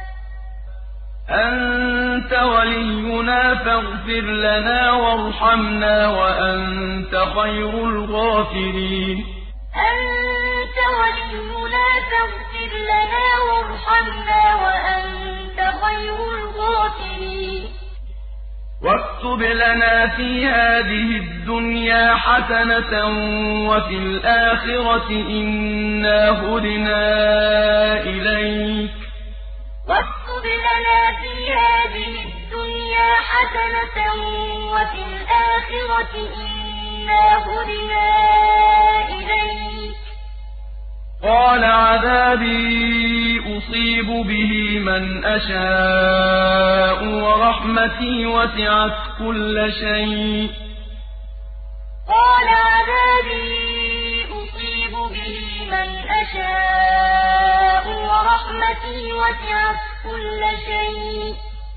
أنت ولينا فاغفر لنا وارحمنا وأنت خير الغافرين أنت ولينا فاغفر لنا وارحمنا وأنت خير الغافرين واكتب لنا في هذه الدنيا حسنة وفي الآخرة إنا هدنا إليك واكتب لنا في هذه الدنيا حسنة وفي الآخرة إنا هدنا إليك قال عذابي أصيب به من أشاء ورحمتي وسعت كل شيء قال عذابي أصيب به من أشاء ورحمتي وسعت كل شيء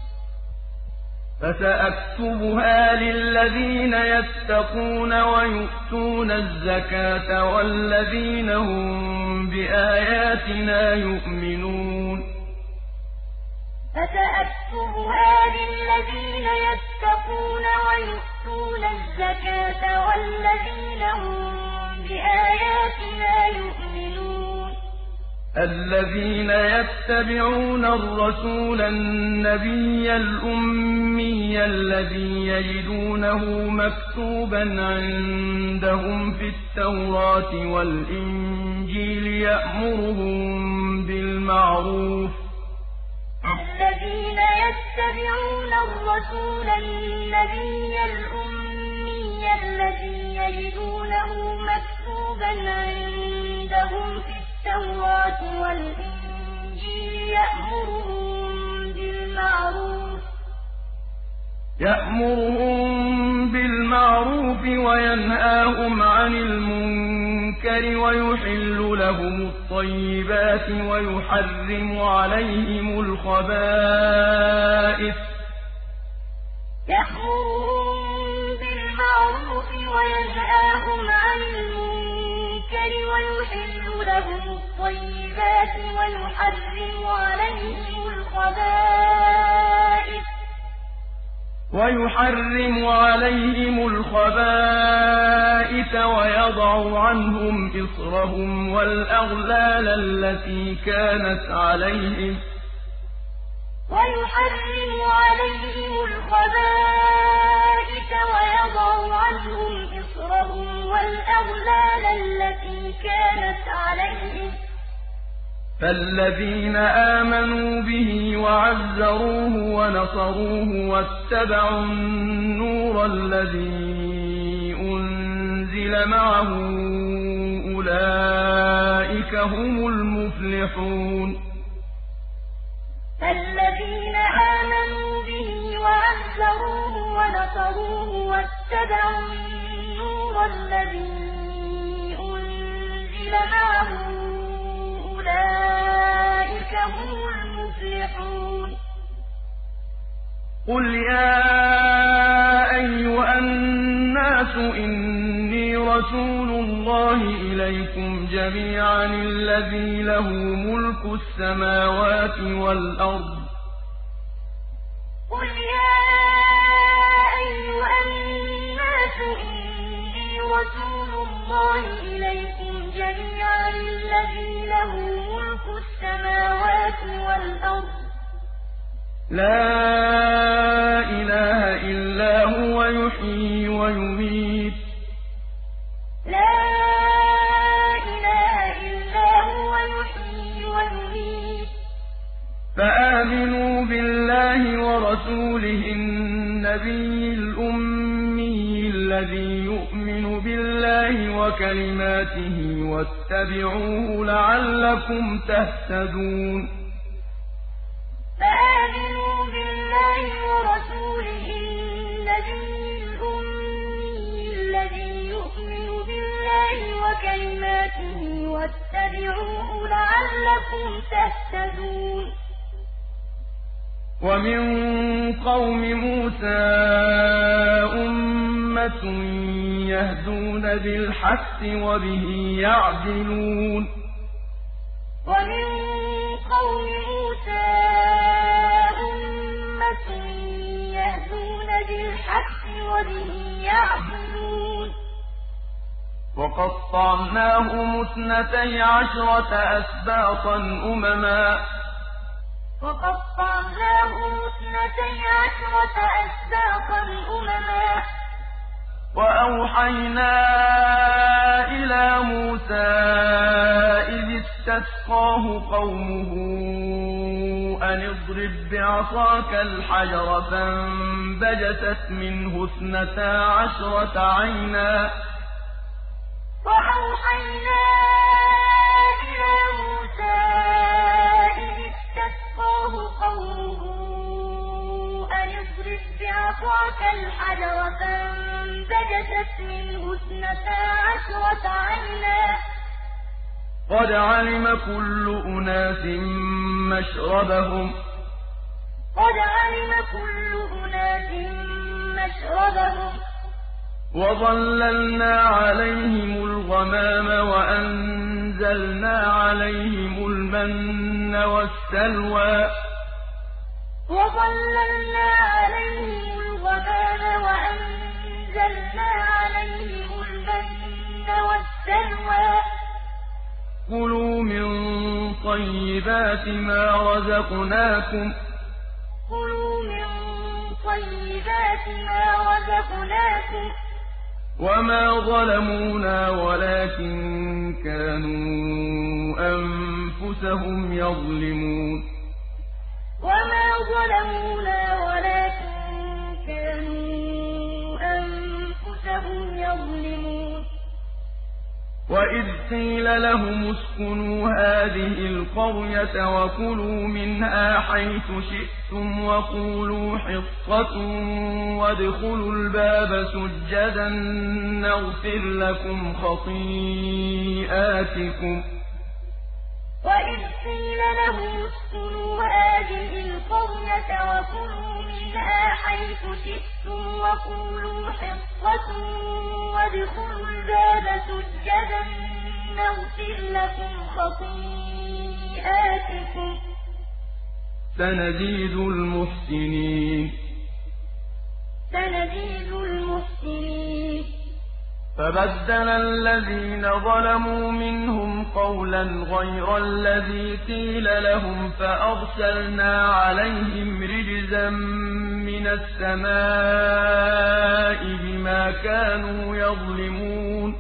فسأكتبها للذين يتقون ويؤتون الزكاة والذين هم بآياتنا يؤمنون فسأكتبها للذين يتقون ويؤتون الزكاة والذين هم بآياتنا يؤمنون الذين يتبعون الرسول النبي الأمي الذي يجدونه مكتوبا عندهم في التوراة والإنجيل يأمرهم بالمعروف الذين يتبعون الرسول النبي الأمي الذي يجدونه مكتوبا عندهم في التوراة والإنجيل يأمرهم بالمعروف وينهاهم عن المنكر ويحل لهم الطيبات ويحرم عليهم الخبائث يأمرهم بالمعروف وينهاهم عن المنكر ويحل لهم الطيبات ويحرم عليهم الخبائث ويضع عنهم إصرهم والأغلال التي كانت عليهم ويحرم عليهم الخبائث ويضع عنهم إصرهم والأغلال التي كانت عليهم فالذين آمنوا به وعزروه ونصروه واتبعوا النور الذي أنزل معه أولئك هم المفلحون فالذين آمنوا به وعزروه ونصروه واتبعوا النور الذي أنزل معه أولئك هم المفلحون قل يا أيها الناس إني رسول الله إليكم جميعا الذي له ملك السماوات والأرض قل يا أيها الناس إني رسول الله إليكم جميعا الذي له ملك السماوات والأرض لا إله إلا هو يحيي ويميت لا إله إلا هو يحيي ويميت فآمنوا بالله ورسوله النبي الأمي الذي يؤمن بالله وكلماته واتبعوه لعلكم تهتدون فآمنوا بالله ورسوله النبي الأمي الذي يؤمن بالله وكلماته واتبعوه لعلكم تهتدون ومن قوم موسى أمة يهدون بالحق وبه يعدلون ومن قوم موسى أمة يهدون بالحق وبه يعدلون وقطعناهم 12 أسباطا أمما وأوحينا إلى موسى إذ استسقاه قومه أن اضرب بعصاك الحجر فانبجست منه 12 عينا وأوحينا إلى موسى إذ استسقاه قومه أن اضرب بعصاك الحجر فانبجست منه 12 عينا قد علم كل أناس مشربهم وظللنا عليهم الغمام وأنزلنا عليهم المن والسلوى كلوا من طيبات ما رزقناكم وما ظلمونا ولكن كانوا أنفسهم يظلمون وإذ قيل لهم اسكنوا هذه القرية وكلوا منها حيث شئتم وقولوا حطة وادخلوا الباب سجدا نغفر لكم خطيئاتكم وإذ قيل لهم اسكنوا هذه القرية وكلوا منها حيث شئتم وقولوا حطة وادخلوا الباب سجدا نغفر لكم خطيئاتكم سنزيد المحسنين فبدل الذين ظلموا منهم قولا غير الذي قيل لهم فأرسلنا عليهم رجزا من السماء بما كانوا يظلمون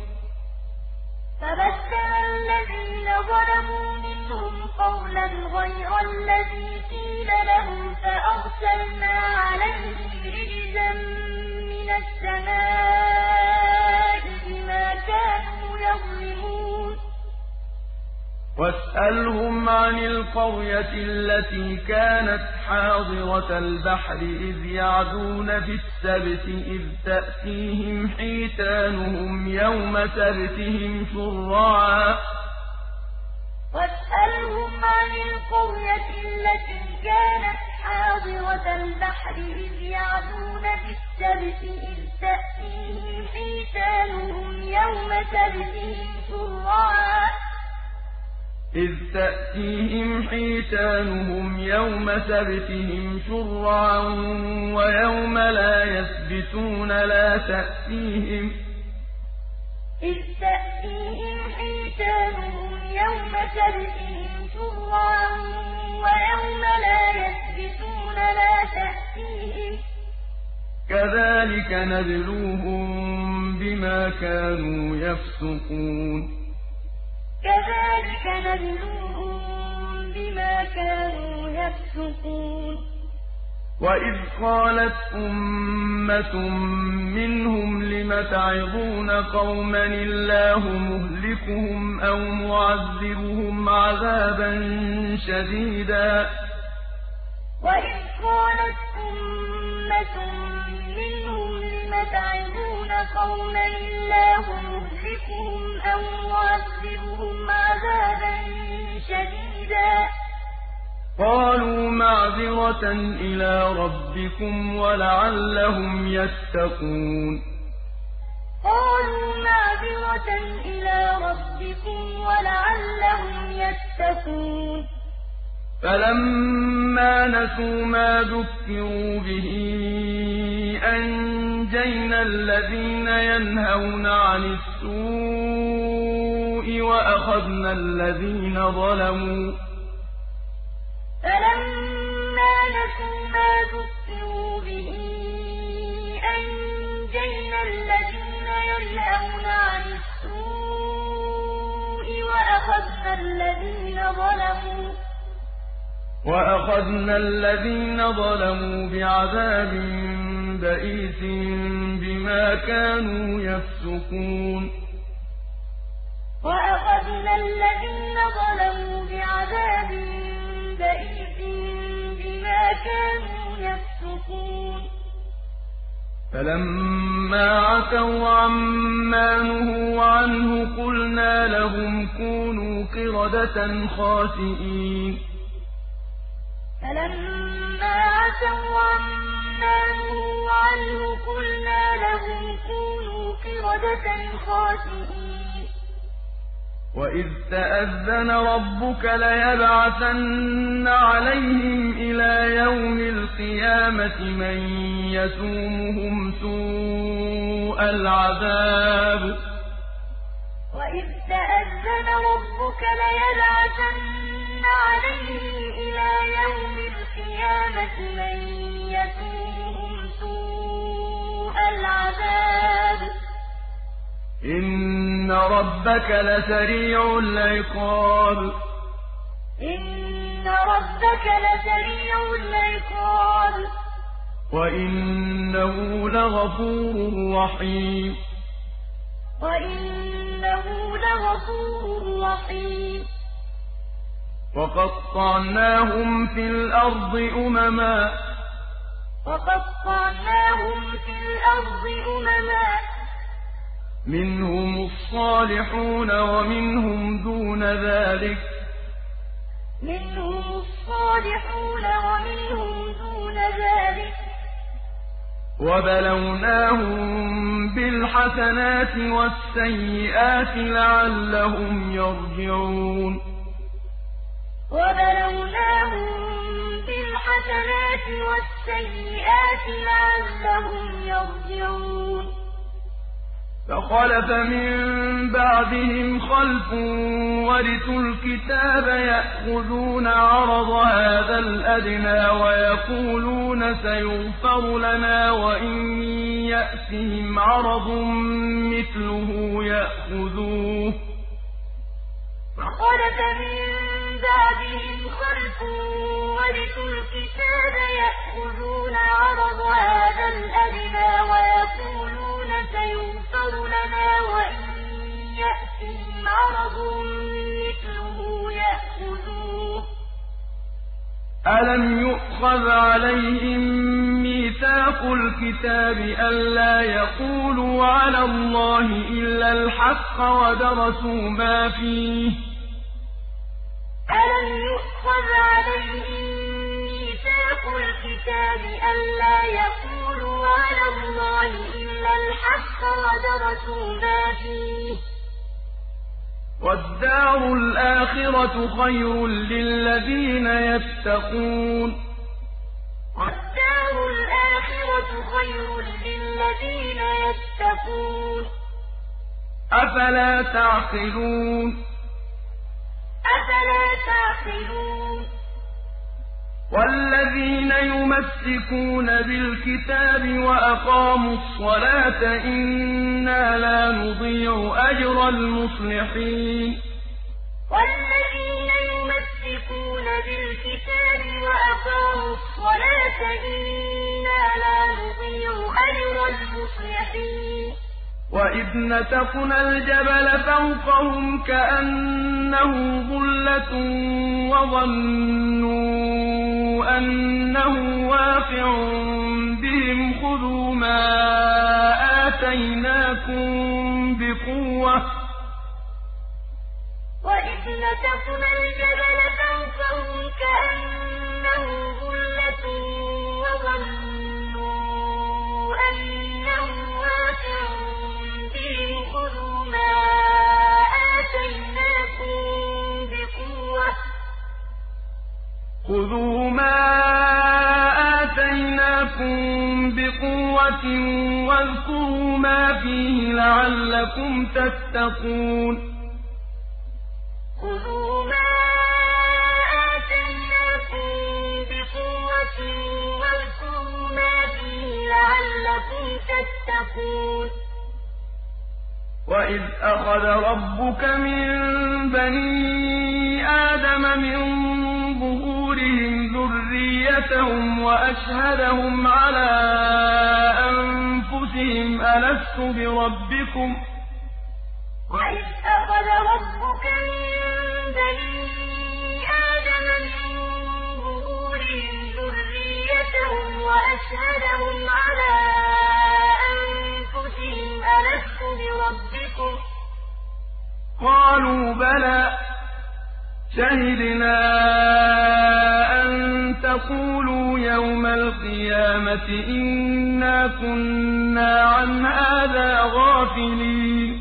فبدل الذين ظلموا منهم قولا غير الذي قيل لهم فأرسلنا عليهم رجزا من السماء بما كانوا يظلمون واسألهم عن القرية التي كانت حاضرة البحر إذ يعدون في السبت إذ تأتيهم حيتانهم يوم سبتهم شرعا واسألهم عن القرية التي كانت حاضرة البحر إذ يعدون في السبت إذ تأتيهم حيتانهم يوم سبتهم شرعا ويوم لا يسبتون لا تأتيهم كذلك نبلوهم بما كانوا يفسقون وإذ قالت أمة منهم لم تعظون قوما الله مهلكهم أو معذبهم عذابا شديدا قالوا معذرة إلى ربكم ولعلهم يتقون فلما نسوا ما ذكروا به أنجينا الذين ينهون عن السوء وأخذنا الذين ظلموا بعذاب بئيس بما كانوا يفسقون فلما عتوا عما نهوا عنه قلنا لهم كونوا قردة خاسئين وإذ تأذن ربك ليبعثن عليهم إلى يوم القيامة من يسومهم سوء العذاب إن ربك لسريع العقاب وإنه لغفور رحيم وقطعناهم في الأرض أمما منهم الصالحون ومنهم دون ذلك وبلوناهم بالحسنات والسيئات لعلهم يرجعون فخلف من بعدهم خلف ورثوا الكتاب يأخذون عرض هذا الأدنى ويقولون سيغفر لنا وإن يأتهم عرض مثله يأخذوه أَلَمْ يُؤْخَذْ عَلَيْهِم مِّيثَاقُ الْكِتَابِ أَلَّا يَقُولُوا عَلَى اللَّهِ إِلَّا الْحَقَّ وَدَرَسُوا مَا فِيهِ ۗ أَلَمْ يُؤْخَذْ عَلَيْهِم مِّيثَاقُ الْكِتَابِ أَلَّا يَقُولُوا عَلَى اللَّهِ إِلَّا الْحَقَّ وَدَرَسُوا مَا فِيهِ ۗ وَالدَّارُ الْآخِرَةُ خَيْرٌ لِّلَّذِينَ يَتَّقُونَ ۗ وَالدَّارُ الْآخِرَةُ خَيْرٌ لِّلَّذِينَ يَتَّقُونَ ۗ أَفَلَا تَعْقِلُونَ أَفَلَا تَعْقِلُونَ وَالَّذِينَ يُمَسِّكُونَ بِالْكِتَابِ وَأَقَامُوا الصَّلَاةَ إِنَّا لَا نُضِيعُ أَجْرَ الْمُصْلِحِينَ وَالَّذِينَ يُمَسِّكُونَ بِالْكِتَابِ وَأَقَامُوا الصَّلَاةَ إِنَّا لَا نُضِيعُ أَجْرَ الْمُصْلِحِينَ وَإِذْ نَتَقْنَا الْجَبَلَ فَوْقَهُمْ كَأَنَّهُ ظُلَّةٌ وَظَنُّوا أَنَّهُ واقِعٌ بِهِمْ خُذُوا مَا آتَيْنَاكُم بِقُوَّةٍ وَإِذْ نَتَقْنَا الْجَبَلَ فَوْقَهُمْ كَأَنَّهُ ظُلَّةٌ وَظَنُّوا أَنَّهُ واقِعٌ بِهِمْ خُذُوا مَا آتَيْنَاكُم بِقُوَّةٍ وَاذْكُرُوا مَا فِيهِ لَعَلَّكُمْ تَتَّقُونَ خُذُوا مَا آتَيْنَاكُم بِقُوَّةٍ وَاذْكُرُوا مَا فِيهِ لَعَلَّكُمْ تَتَّقُونَ وَإِذْ أَخَذَ رَبُّكَ مِن بَنِي آدَمَ مِن ظُهُورِهِمْ ذُرِّيَّتَهُمْ وَأَشْهَدَهُمْ عَلَىٰ أَنفُسِهِمْ أَلَسْتُ بِرَبِّكُمْ ۖ وَإِذْ أَخَذَ رَبُّكَ مِن بَنِي آدَمَ مِن ظُهُورِهِمْ ذُرِّيَّتَهُمْ وَأَشْهَدَهُمْ عَلَىٰ أَنفُسِهِمْ أَلَسْتُ بِرَبِّكُمْ ۖ قَالُوا بَلَىٰ شَهِدْنَا أَن تَقُولُوا يَوْمَ الْقِيَامَةِ إِنَّا كُنَّا عَنْ هَٰذَا غَافِلِينَ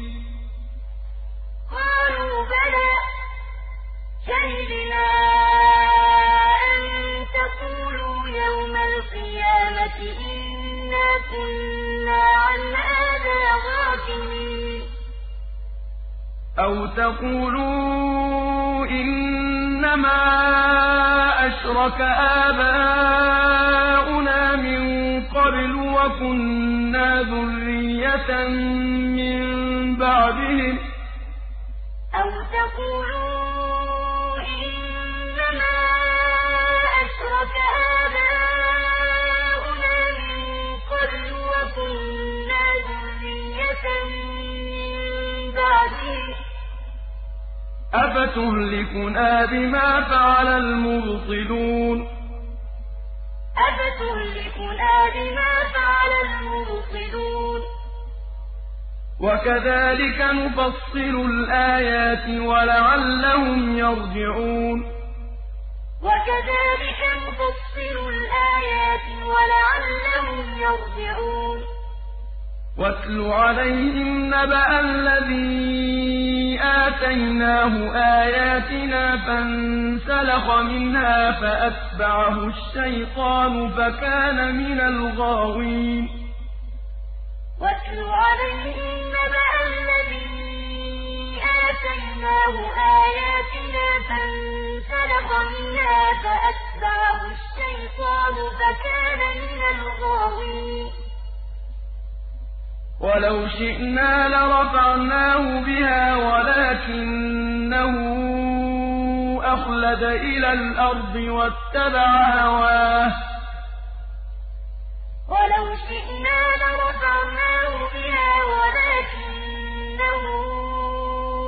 قَالُوا بَلَىٰ شَهِدْنَا أَن تَقُولُوا يَوْمَ الْقِيَامَةِ إِنَّا كُنَّا عَنْ هَٰذَا غَافِلِينَ أَوْ تَقُولُوا إِنَّمَا أَشْرَكَ آبَاؤُنَا مِن قَبْلُ وَكُنَّا ذُرِّيَّةً مِّن بَعْدِهِمْ ۖ أَوْ تَقُولُوا إِنَّمَا أَشْرَكَ آبَاؤُنَا مِن قَبْلُ وَكُنَّا ذُرِّيَّةً مِّن بَعْدِهِمْ ۖ أَفَتُهْلِكُنَا بِمَا فَعَلَ الْمُبْطِلُونَ أَفَتُهْلِكُنَا بِمَا فَعَلَ الْمُبْطِلُونَ وَكَذَٰلِكَ نُفَصِّلُ الْآيَاتِ وَلَعَلَّهُمْ يَرْجِعُونَ وَكَذَٰلِكَ نُفَصِّلُ الْآيَاتِ وَلَعَلَّهُمْ يَرْجِعُونَ وَاتْلُ عَلَيْهِمْ نَبَأَ الَّذِي آتَيْنَاهُ آيَاتِنَا فَانسَلَخَ مِنْهَا فَأَتْبَعَهُ الشَّيْطَانُ فَكَانَ مِنَ الْغَاوِينَ وَاتْلُ عَلَيْهِمْ نَبَأَ الَّذِي آتَيْنَاهُ آيَاتِنَا فَانسَلَخَ مِنْهَا فَأَتْبَعَهُ الشَّيْطَانُ فَكَانَ مِنَ الْغَاوِينَ وَلَوْ شِئْنَا لَرَفَعْنَاهُ بِهَا وَلَٰكِنَّهُ أَخْلَدَ إِلَى الْأَرْضِ وَاتَّبَعَ هَوَاهُ ۚ وَلَوْ شِئْنَا لَرَفَعْنَاهُ بِهَا وَلَٰكِنَّهُ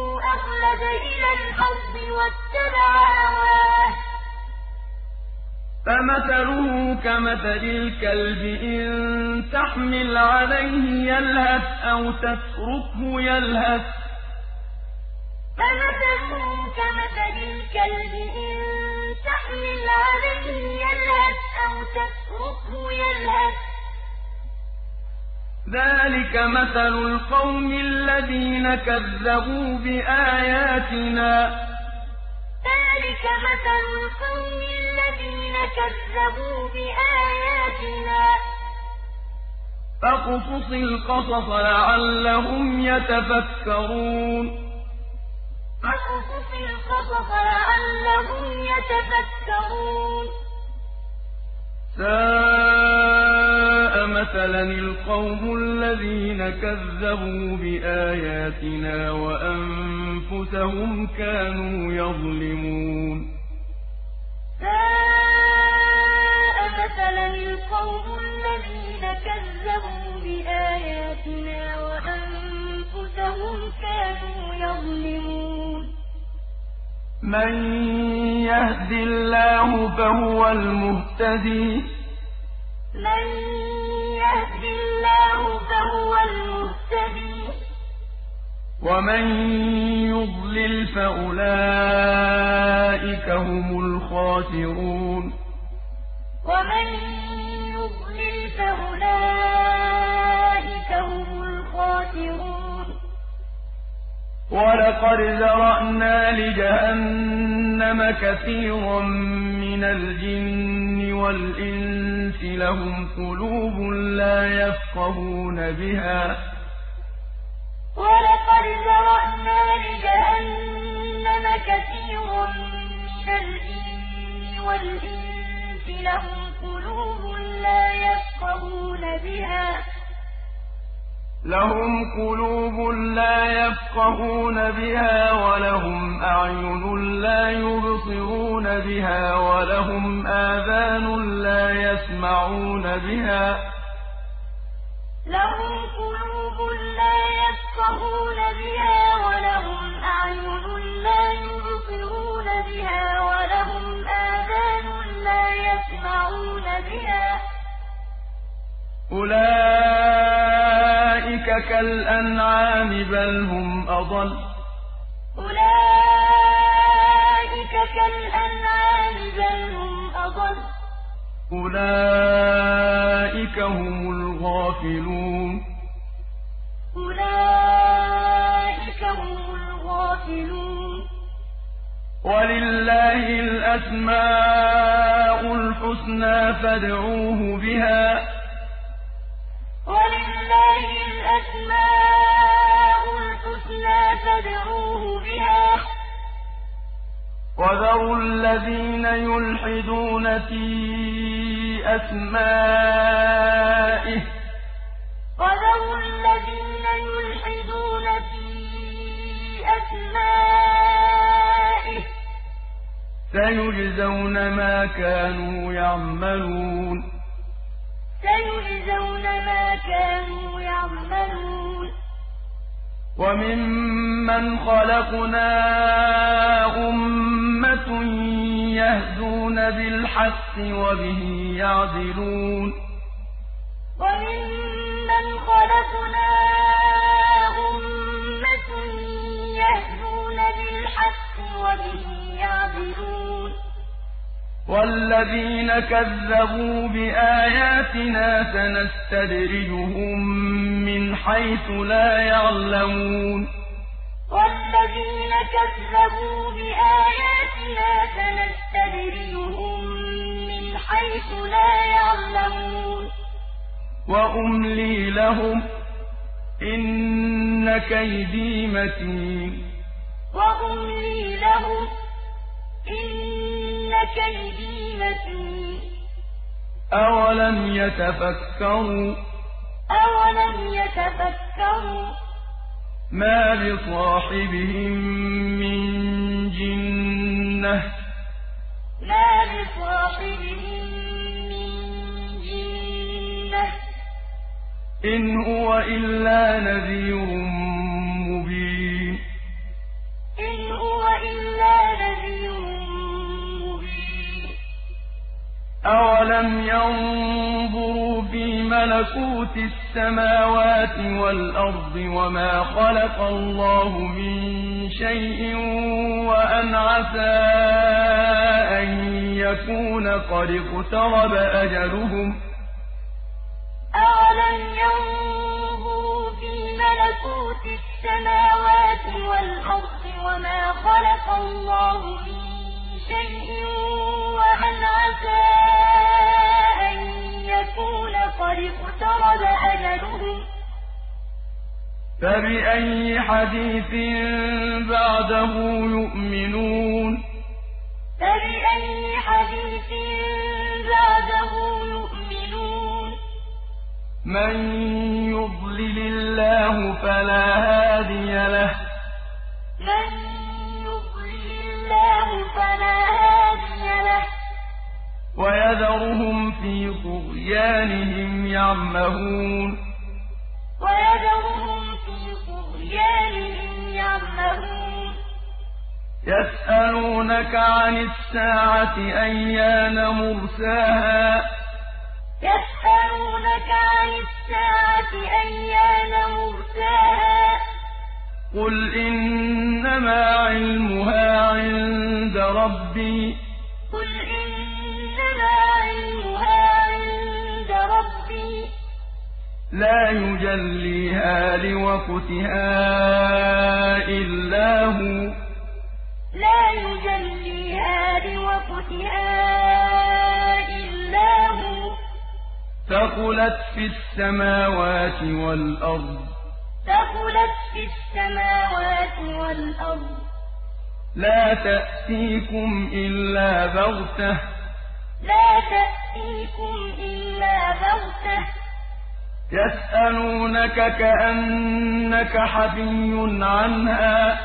أَخْلَدَ إِلَى الْأَرْضِ وَاتَّبَعَ هَوَاهُ ۚ فمثله كمثل الكلب إن تحمل عليه يلهث أو تتركه يلهث فمثله كمثل الكلب إن تحمل عليه يلهث أو تتركه يلهث ذلك مثل القوم الذين كذبوا بآياتنا ذلك مثل القوم الذين كذبوا بآياتنا فاقصص القصص لعلهم يتفكرون فاقصص القصص لعلهم يتفكرون ساء مثلا القوم الذين كذبوا بآياتنا وأنفسهم كانوا يظلمون ساء مثلا القوم الذين كذبوا بآياتنا وأنفسهم كانوا يظلمون من يهد الله فهو المهتدي من يهد الله فهو المهتدي ومن يضلل فأولئك هم الخاسرون ومن يضلل فأولئك هم الخاسرون ولقد ذرأنا لجهنم كثيرا من الجن والإنس لهم قلوب لا يفقهون بها ولقد ذرأنا لجهنم كثيرا من الجن والإنس لهم قلوب لا يفقهون بها ولهم أعين لا يبصرون بها ولهم آذان لا يسمعون بها لهم قلوب لا يفقهون بها ولهم أعين لا يبصرون بها ولهم آذان لا يسمعون بها أولئك كالأنعام بل هم أضل أولئك كالأنعام بل هم أضل أولئك هم الغافلون أولئك هم الغافلون ولله الأسماء الحسنى فادعوه بها ولله الأسماء الحسنى فادعوه بها وذروا الذين يلحدون في أسمائه وذروا الذين يلحدون في أسمائه سيجزون ما كانوا يعملون سيجزون ما كانوا يعملون وممن خلقنا أمة يهدون بالحق وبه يعدلون وممن خلقنا أمة يهدون بالحق وبه يعدلون والذين كذبوا بآياتنا سنستدرجهم من حيث لا يعلمون والذين كذبوا بآياتنا سنستدرجهم من حيث لا يعلمون وأملي لهم إن كيدي متين وأملي لهم إن كيدي متين أولم يتفكروا ما بصاحبهم من جنة إن هو إلا نذير مبين أَوَلَمْ يَنظُرُوا فِي مَلَكُوتِ السَّمَاوَاتِ وَالْأَرْضِ وَمَا خَلَقَ اللَّهُ مِن شَيْءٍ وَأَنْ عَسَىٰ أَن يَكُونَ قَدِ اقْتَرَبَ أَجَلُهُمْ ۖ أَوَلَمْ يَنظُرُوا فِي مَلَكُوتِ السَّمَاوَاتِ وَالْأَرْضِ وَمَا خَلَقَ اللَّهُ مِن شَيْءٍ وَأَنْ عَسَىٰ أَن يَكُونَ قَدِ اقْتَرَبَ أَجَلُهُمْ ۖ فَبِأَيِّ حَدِيثٍ بَعْدَهُ يُؤْمِنُونَ فَبِأَيِّ حَدِيثٍ بَعْدَهُ يُؤْمِنُونَ مَن يُضْلِلِ اللَّهُ فَلَا هَادِيَ لَهُ ۚ مَن يُضْلِلِ اللَّهُ فَلَا هَادِيَ لَهُ ۚ وَيَذَرُهُمْ فِي طُغْيَانِهِمْ يَعْمَهُونَ وَيَذَرُهُمْ فِي طُغْيَانِهِمْ يَعْمَهُونَ يَسْأَلُونَكَ عَنِ السَّاعَةِ أَيَّانَ مُرْسَاهَا ۖ يَسْأَلُونَكَ عَنِ السَّاعَةِ أَيَّانَ مُرْسَاهَا ۖ قُلْ إِنَّمَا عِلْمُهَا عِندَ رَبِّي ۖ قُلْ إِنَّمَا عِلْمُهَا عِندَ رَبِّي ۖ لَا يُجَلِّيهَا لِوَقْتِهَا إِلَّا هُوَ ۚ لَا يُجَلِّيهَا لِوَقْتِهَا إِلَّا هُوَ ۚ ثَقُلَتْ فِي السَّمَاوَاتِ وَالْأَرْضِ ۚ ثَقُلَتْ فِي السَّمَاوَاتِ وَالْأَرْضِ ۚ لَا تَأْتِيكُمْ إِلَّا بَغْتَةً ۖ لَا تَأْتِيكُمْ إِلَّا بَغْتَةً ۖ يَسْأَلُونَكَ كَأَنَّكَ حَفِيٌّ عَنْهَا ۖ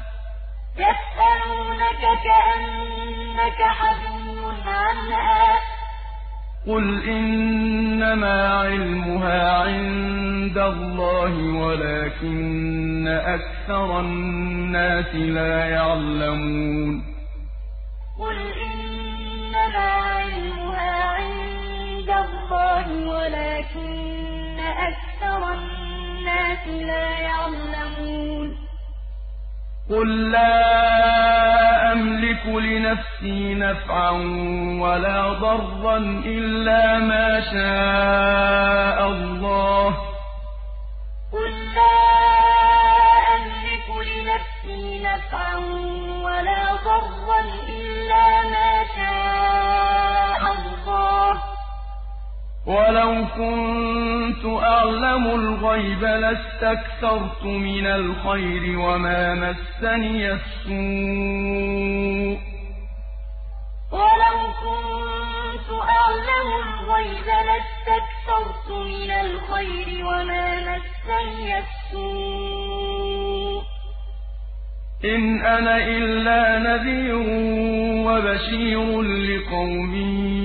يَسْأَلُونَكَ كَأَنَّكَ حَفِيٌّ عَنْهَا ۖ قُلْ إِنَّمَا عِلْمُهَا عِندَ اللَّهِ وَلَٰكِنَّ أَكْثَرَ النَّاسِ لَا يَعْلَمُونَ قُلْ إِنَّمَا عِلْمُهَا عِندَ اللَّهِ وَلَٰكِنَّ أَكْثَرَ النَّاسِ لَا يَعْلَمُونَ قُل لَّا أَمْلِكُ لِنَفْسِي نَفْعًا وَلَا ضَرًّا إِلَّا مَا شَاءَ اللَّهُ ۗ قُل لَّا أَمْلِكُ لِنَفْسِي نَفْعًا وَلَا ضَرًّا إِلَّا مَا شَاءَ اللَّهُ ۗ وَلَوْ كُنتُ أَعْلَمُ الْغَيْبَ لَاسْتَكْثَرْتُ مِنَ الْخَيْرِ وَمَا مَسَّنِيَ السُّوءُ ۚ وَلَوْ كُنتُ أَعْلَمُ الْغَيْبَ لَاسْتَكْثَرْتُ مِنَ الْخَيْرِ وَمَا مَسَّنِيَ السُّوءُ ۚ إِنْ أَنَا إِلَّا نَذِيرٌ وَبَشِيرٌ لِّقَوْمٍ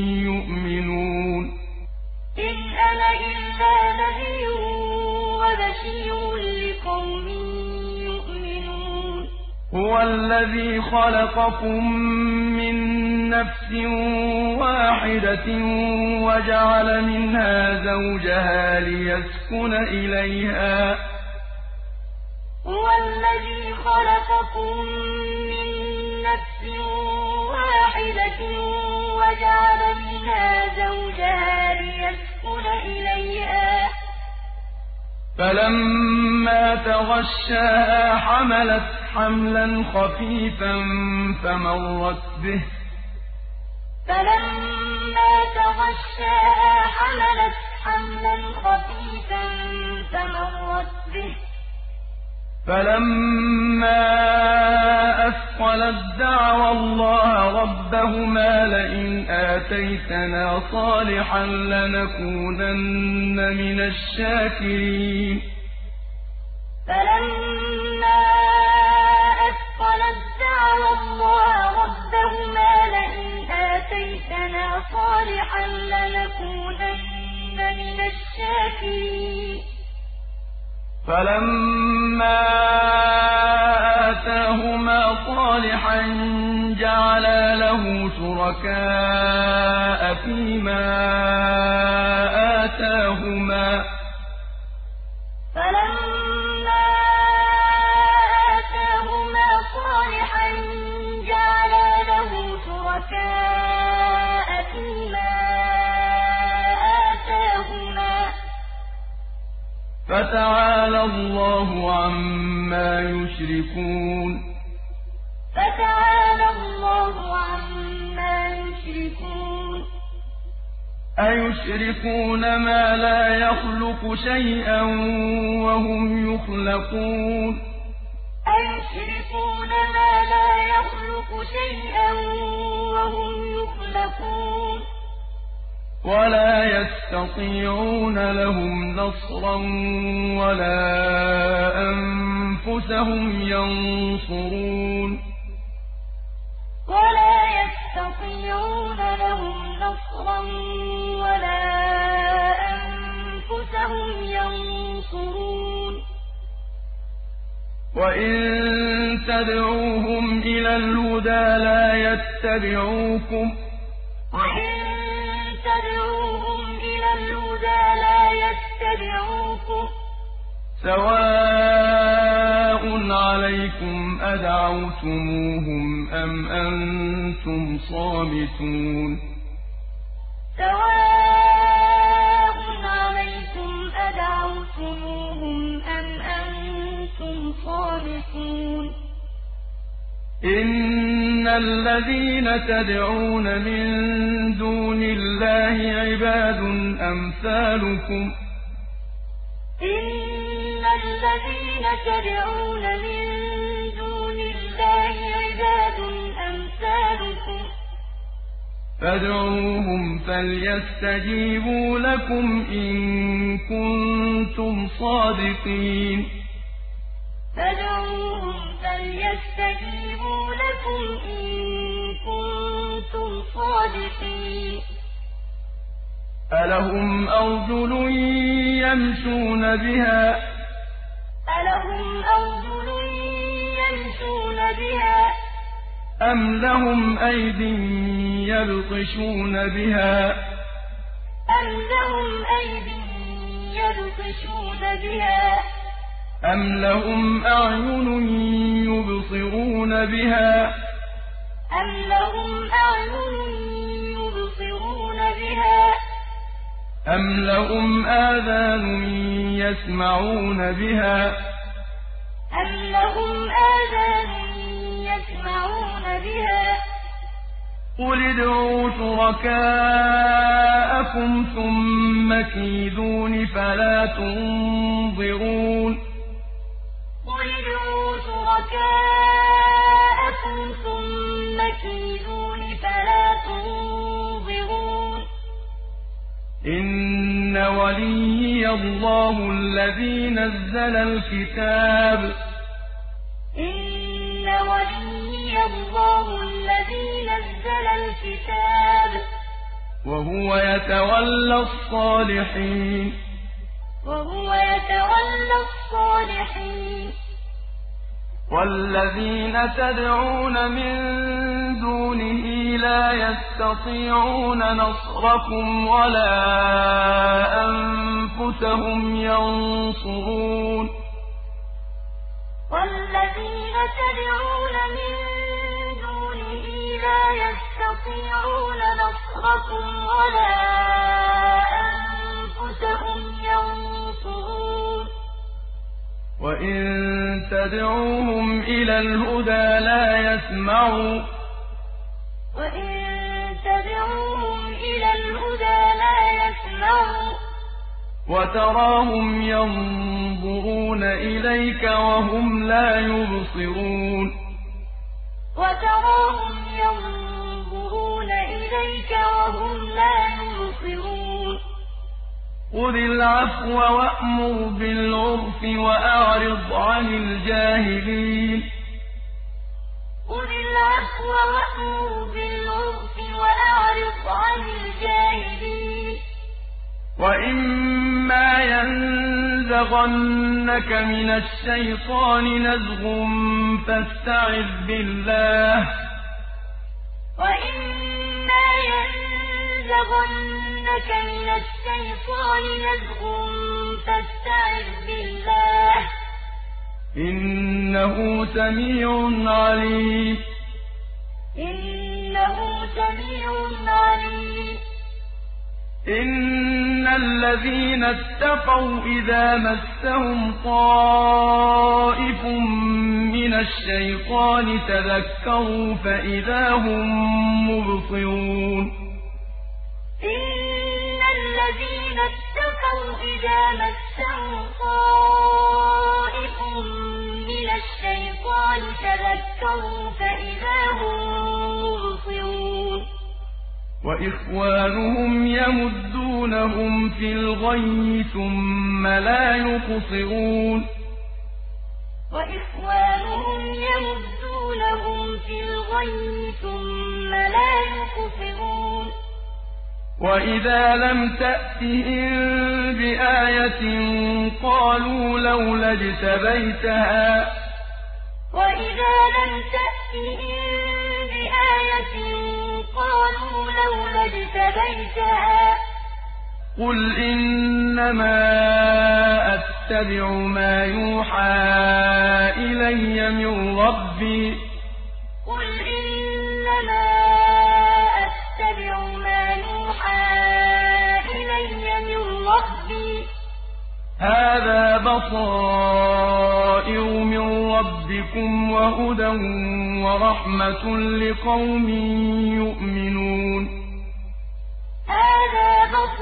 يُؤْمِنُونَ إِنْ أَنَا إِلَّا نَذِيرٌ وَبَشِيرٌ لِّقَوْمٍ يُؤْمِنُونَ هُوَ الَّذِي خَلَقَكُم مِّن نَّفْسٍ وَاحِدَةٍ وَجَعَلَ مِنْهَا زَوْجَهَا لِيَسْكُنَ إِلَيْهَا ۖ هُوَ الَّذِي خَلَقَكُم مِّن نَّفْسٍ وَاحِدَةٍ وَجَعَلَ مِنْهَا زَوْجَهَا لِيَسْكُنَ إِلَيْهَا ۖ فَلَمَّا تَغَشَّاهَا حَمَلَتْ حَمْلًا خَفِيفًا فَمَرَّتْ بِهِ ۖ فَلَمَّا تَغَشَّاهَا حَمَلَتْ حَمْلًا خَفِيفًا فَمَرَّتْ بِهِ ۖ فَلَمَّا أَثْقَلَت دَّعَوَا اللَّهَ رَبَّهُمَا لَئِنْ آتَيْتَنَا صَالِحًا لَّنَكُونَنَّ مِنَ الشَّاكِرِينَ فَلَمَّا أَثْقَلَت دَّعَوَا اللَّهَ رَبَّهُمَا لَئِنْ آتَيْتَنَا صَالِحًا لَّنَكُونَنَّ مِنَ الشَّاكِرِينَ فَلَمَّا آتَاهُمَا صَالِحًا جَعَلَا لَهُ شُرَكَاءَ فِيمَا فتعالى الله عما يشركون فتعالى الله عما يشركون أيشركون ما لا يخلق شيئا وهم يخلقون أيشركون ما لا يخلق شيئا وهم يخلقون ولا يستطيعون لهم نصرا ولا أنفسهم ينصرون ولا يستطيعون لهم نصرا ولا أنفسهم ينصرون وإن تدعوهم إلى الهدى لا يتبعوكم وإن تدعوهم إلى الهدى لا يتبعوكم سواء عليكم أدعوتموهم أم أنتم صامتون سواء عليكم أدعوتموهم أم أنتم صامتون إن الذين تدعون من دون الله عباد أمثالكم إن الذين تدعون من دون الله عباد أمثالكم فادعوهم فليستجيبوا لكم إن كنتم صادقين فادعوهم فليستجيبوا لكم إن كنتم صادقين ألهم أرجل يمشون بها ألهم أرجل يمشون بها أم لهم أيد يبطشون بها أم لهم أيد يبطشون بها أم لهم أعين يبصرون بها أم لهم أعين يبصرون بها أم لهم آذان يسمعون بها أم لهم آذان يسمعون بها قل ادعوا شركاءكم ثم كيدون فلا تنظرون قل ادعوا شركاءكم ثم كيدون فلا تنظرون إن وليي الله الذي نزل الكتاب إن وليي الله الذي نزل الكتاب وهو يتولى الصالحين وهو يتولى الصالحين والذين تدعون من دونه لا يستطيعون نصركم ولا أنفسهم ينصرون والذين تدعون من دونه لا يستطيعون نصركم ولا أنفسهم ينصرون وإن تدعوهم إلى الهدى لا يسمعوا وإن تدعوهم إلى الهدى لا يسمعوا وتراهم ينظرون إليك وهم لا يبصرون وتراهم ينظرون إليك وهم لا يبصرون خذ العفو وأمر بالعرف وأعرض عن الجاهلين خذ العفو وأمر بالعرف وأعرض عن الجاهلين وإما ينزغنك من الشيطان نزغ فاستعذ بالله وإما ينزغنك من الشيطان نزغ فاستعذ بالله إنه سميع عليم إنه سميع عليم إن الذين اتقوا إذا مسهم طائف من الشيطان تذكروا فإذا هم مبصرون إن الذين اتقوا إذا مسهم طائف من الشيطان تذكروا فإذا هم مبصرون وإخوانهم يمدونهم في الغي ثم لا يقصرون وإخوانهم يمدونهم في الغي ثم لا يقصرون وإذا لم تأتهم بآية قالوا لولا اجتبيتها وإذا لم تأتهم بآية قالوا لولا اجتبيتها قل إنما أتبع ما يوحى إلي من ربي قل إنما أتبع ما يوحى إلي من ربي هذا بصائر من ربكم وهدى ورحمة لقوم يؤمنون هذا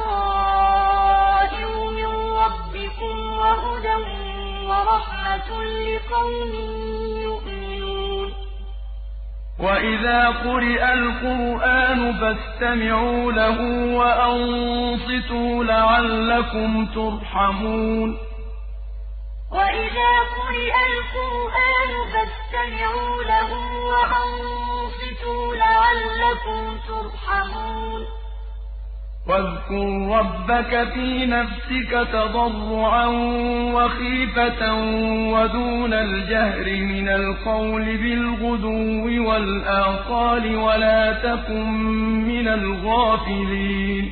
بصائر من ربكم وهدى ورحمة لقوم يؤمنون وإذا قرئ القرآن فاستمعوا له وأنصتوا لعلكم ترحمون وإذا قرئ القرآن فاستمعوا له وأنصتوا لعلكم ترحمون واذكر ربك في نفسك تضرعا وخيفة ودون الجهر من القول بالغدو والآصال ولا تكن من الغافلين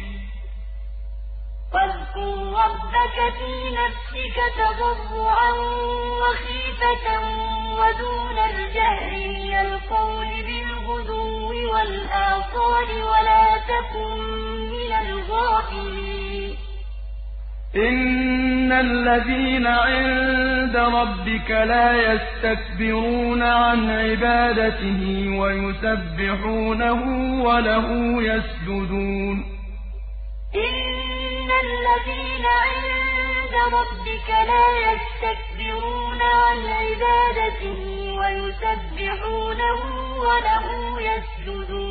واذكر ربك في نفسك تضرعا وخيفة ودون الجهر من القول بالغدو والآصال ولا تكن من الغافلين إن الذين عند ربك لا يستكبرون عن عبادته ويسبحونه وله يسجدون إن الذين عند ربك لا يستكبرون عن عبادته ويسبحونه وله يسجدون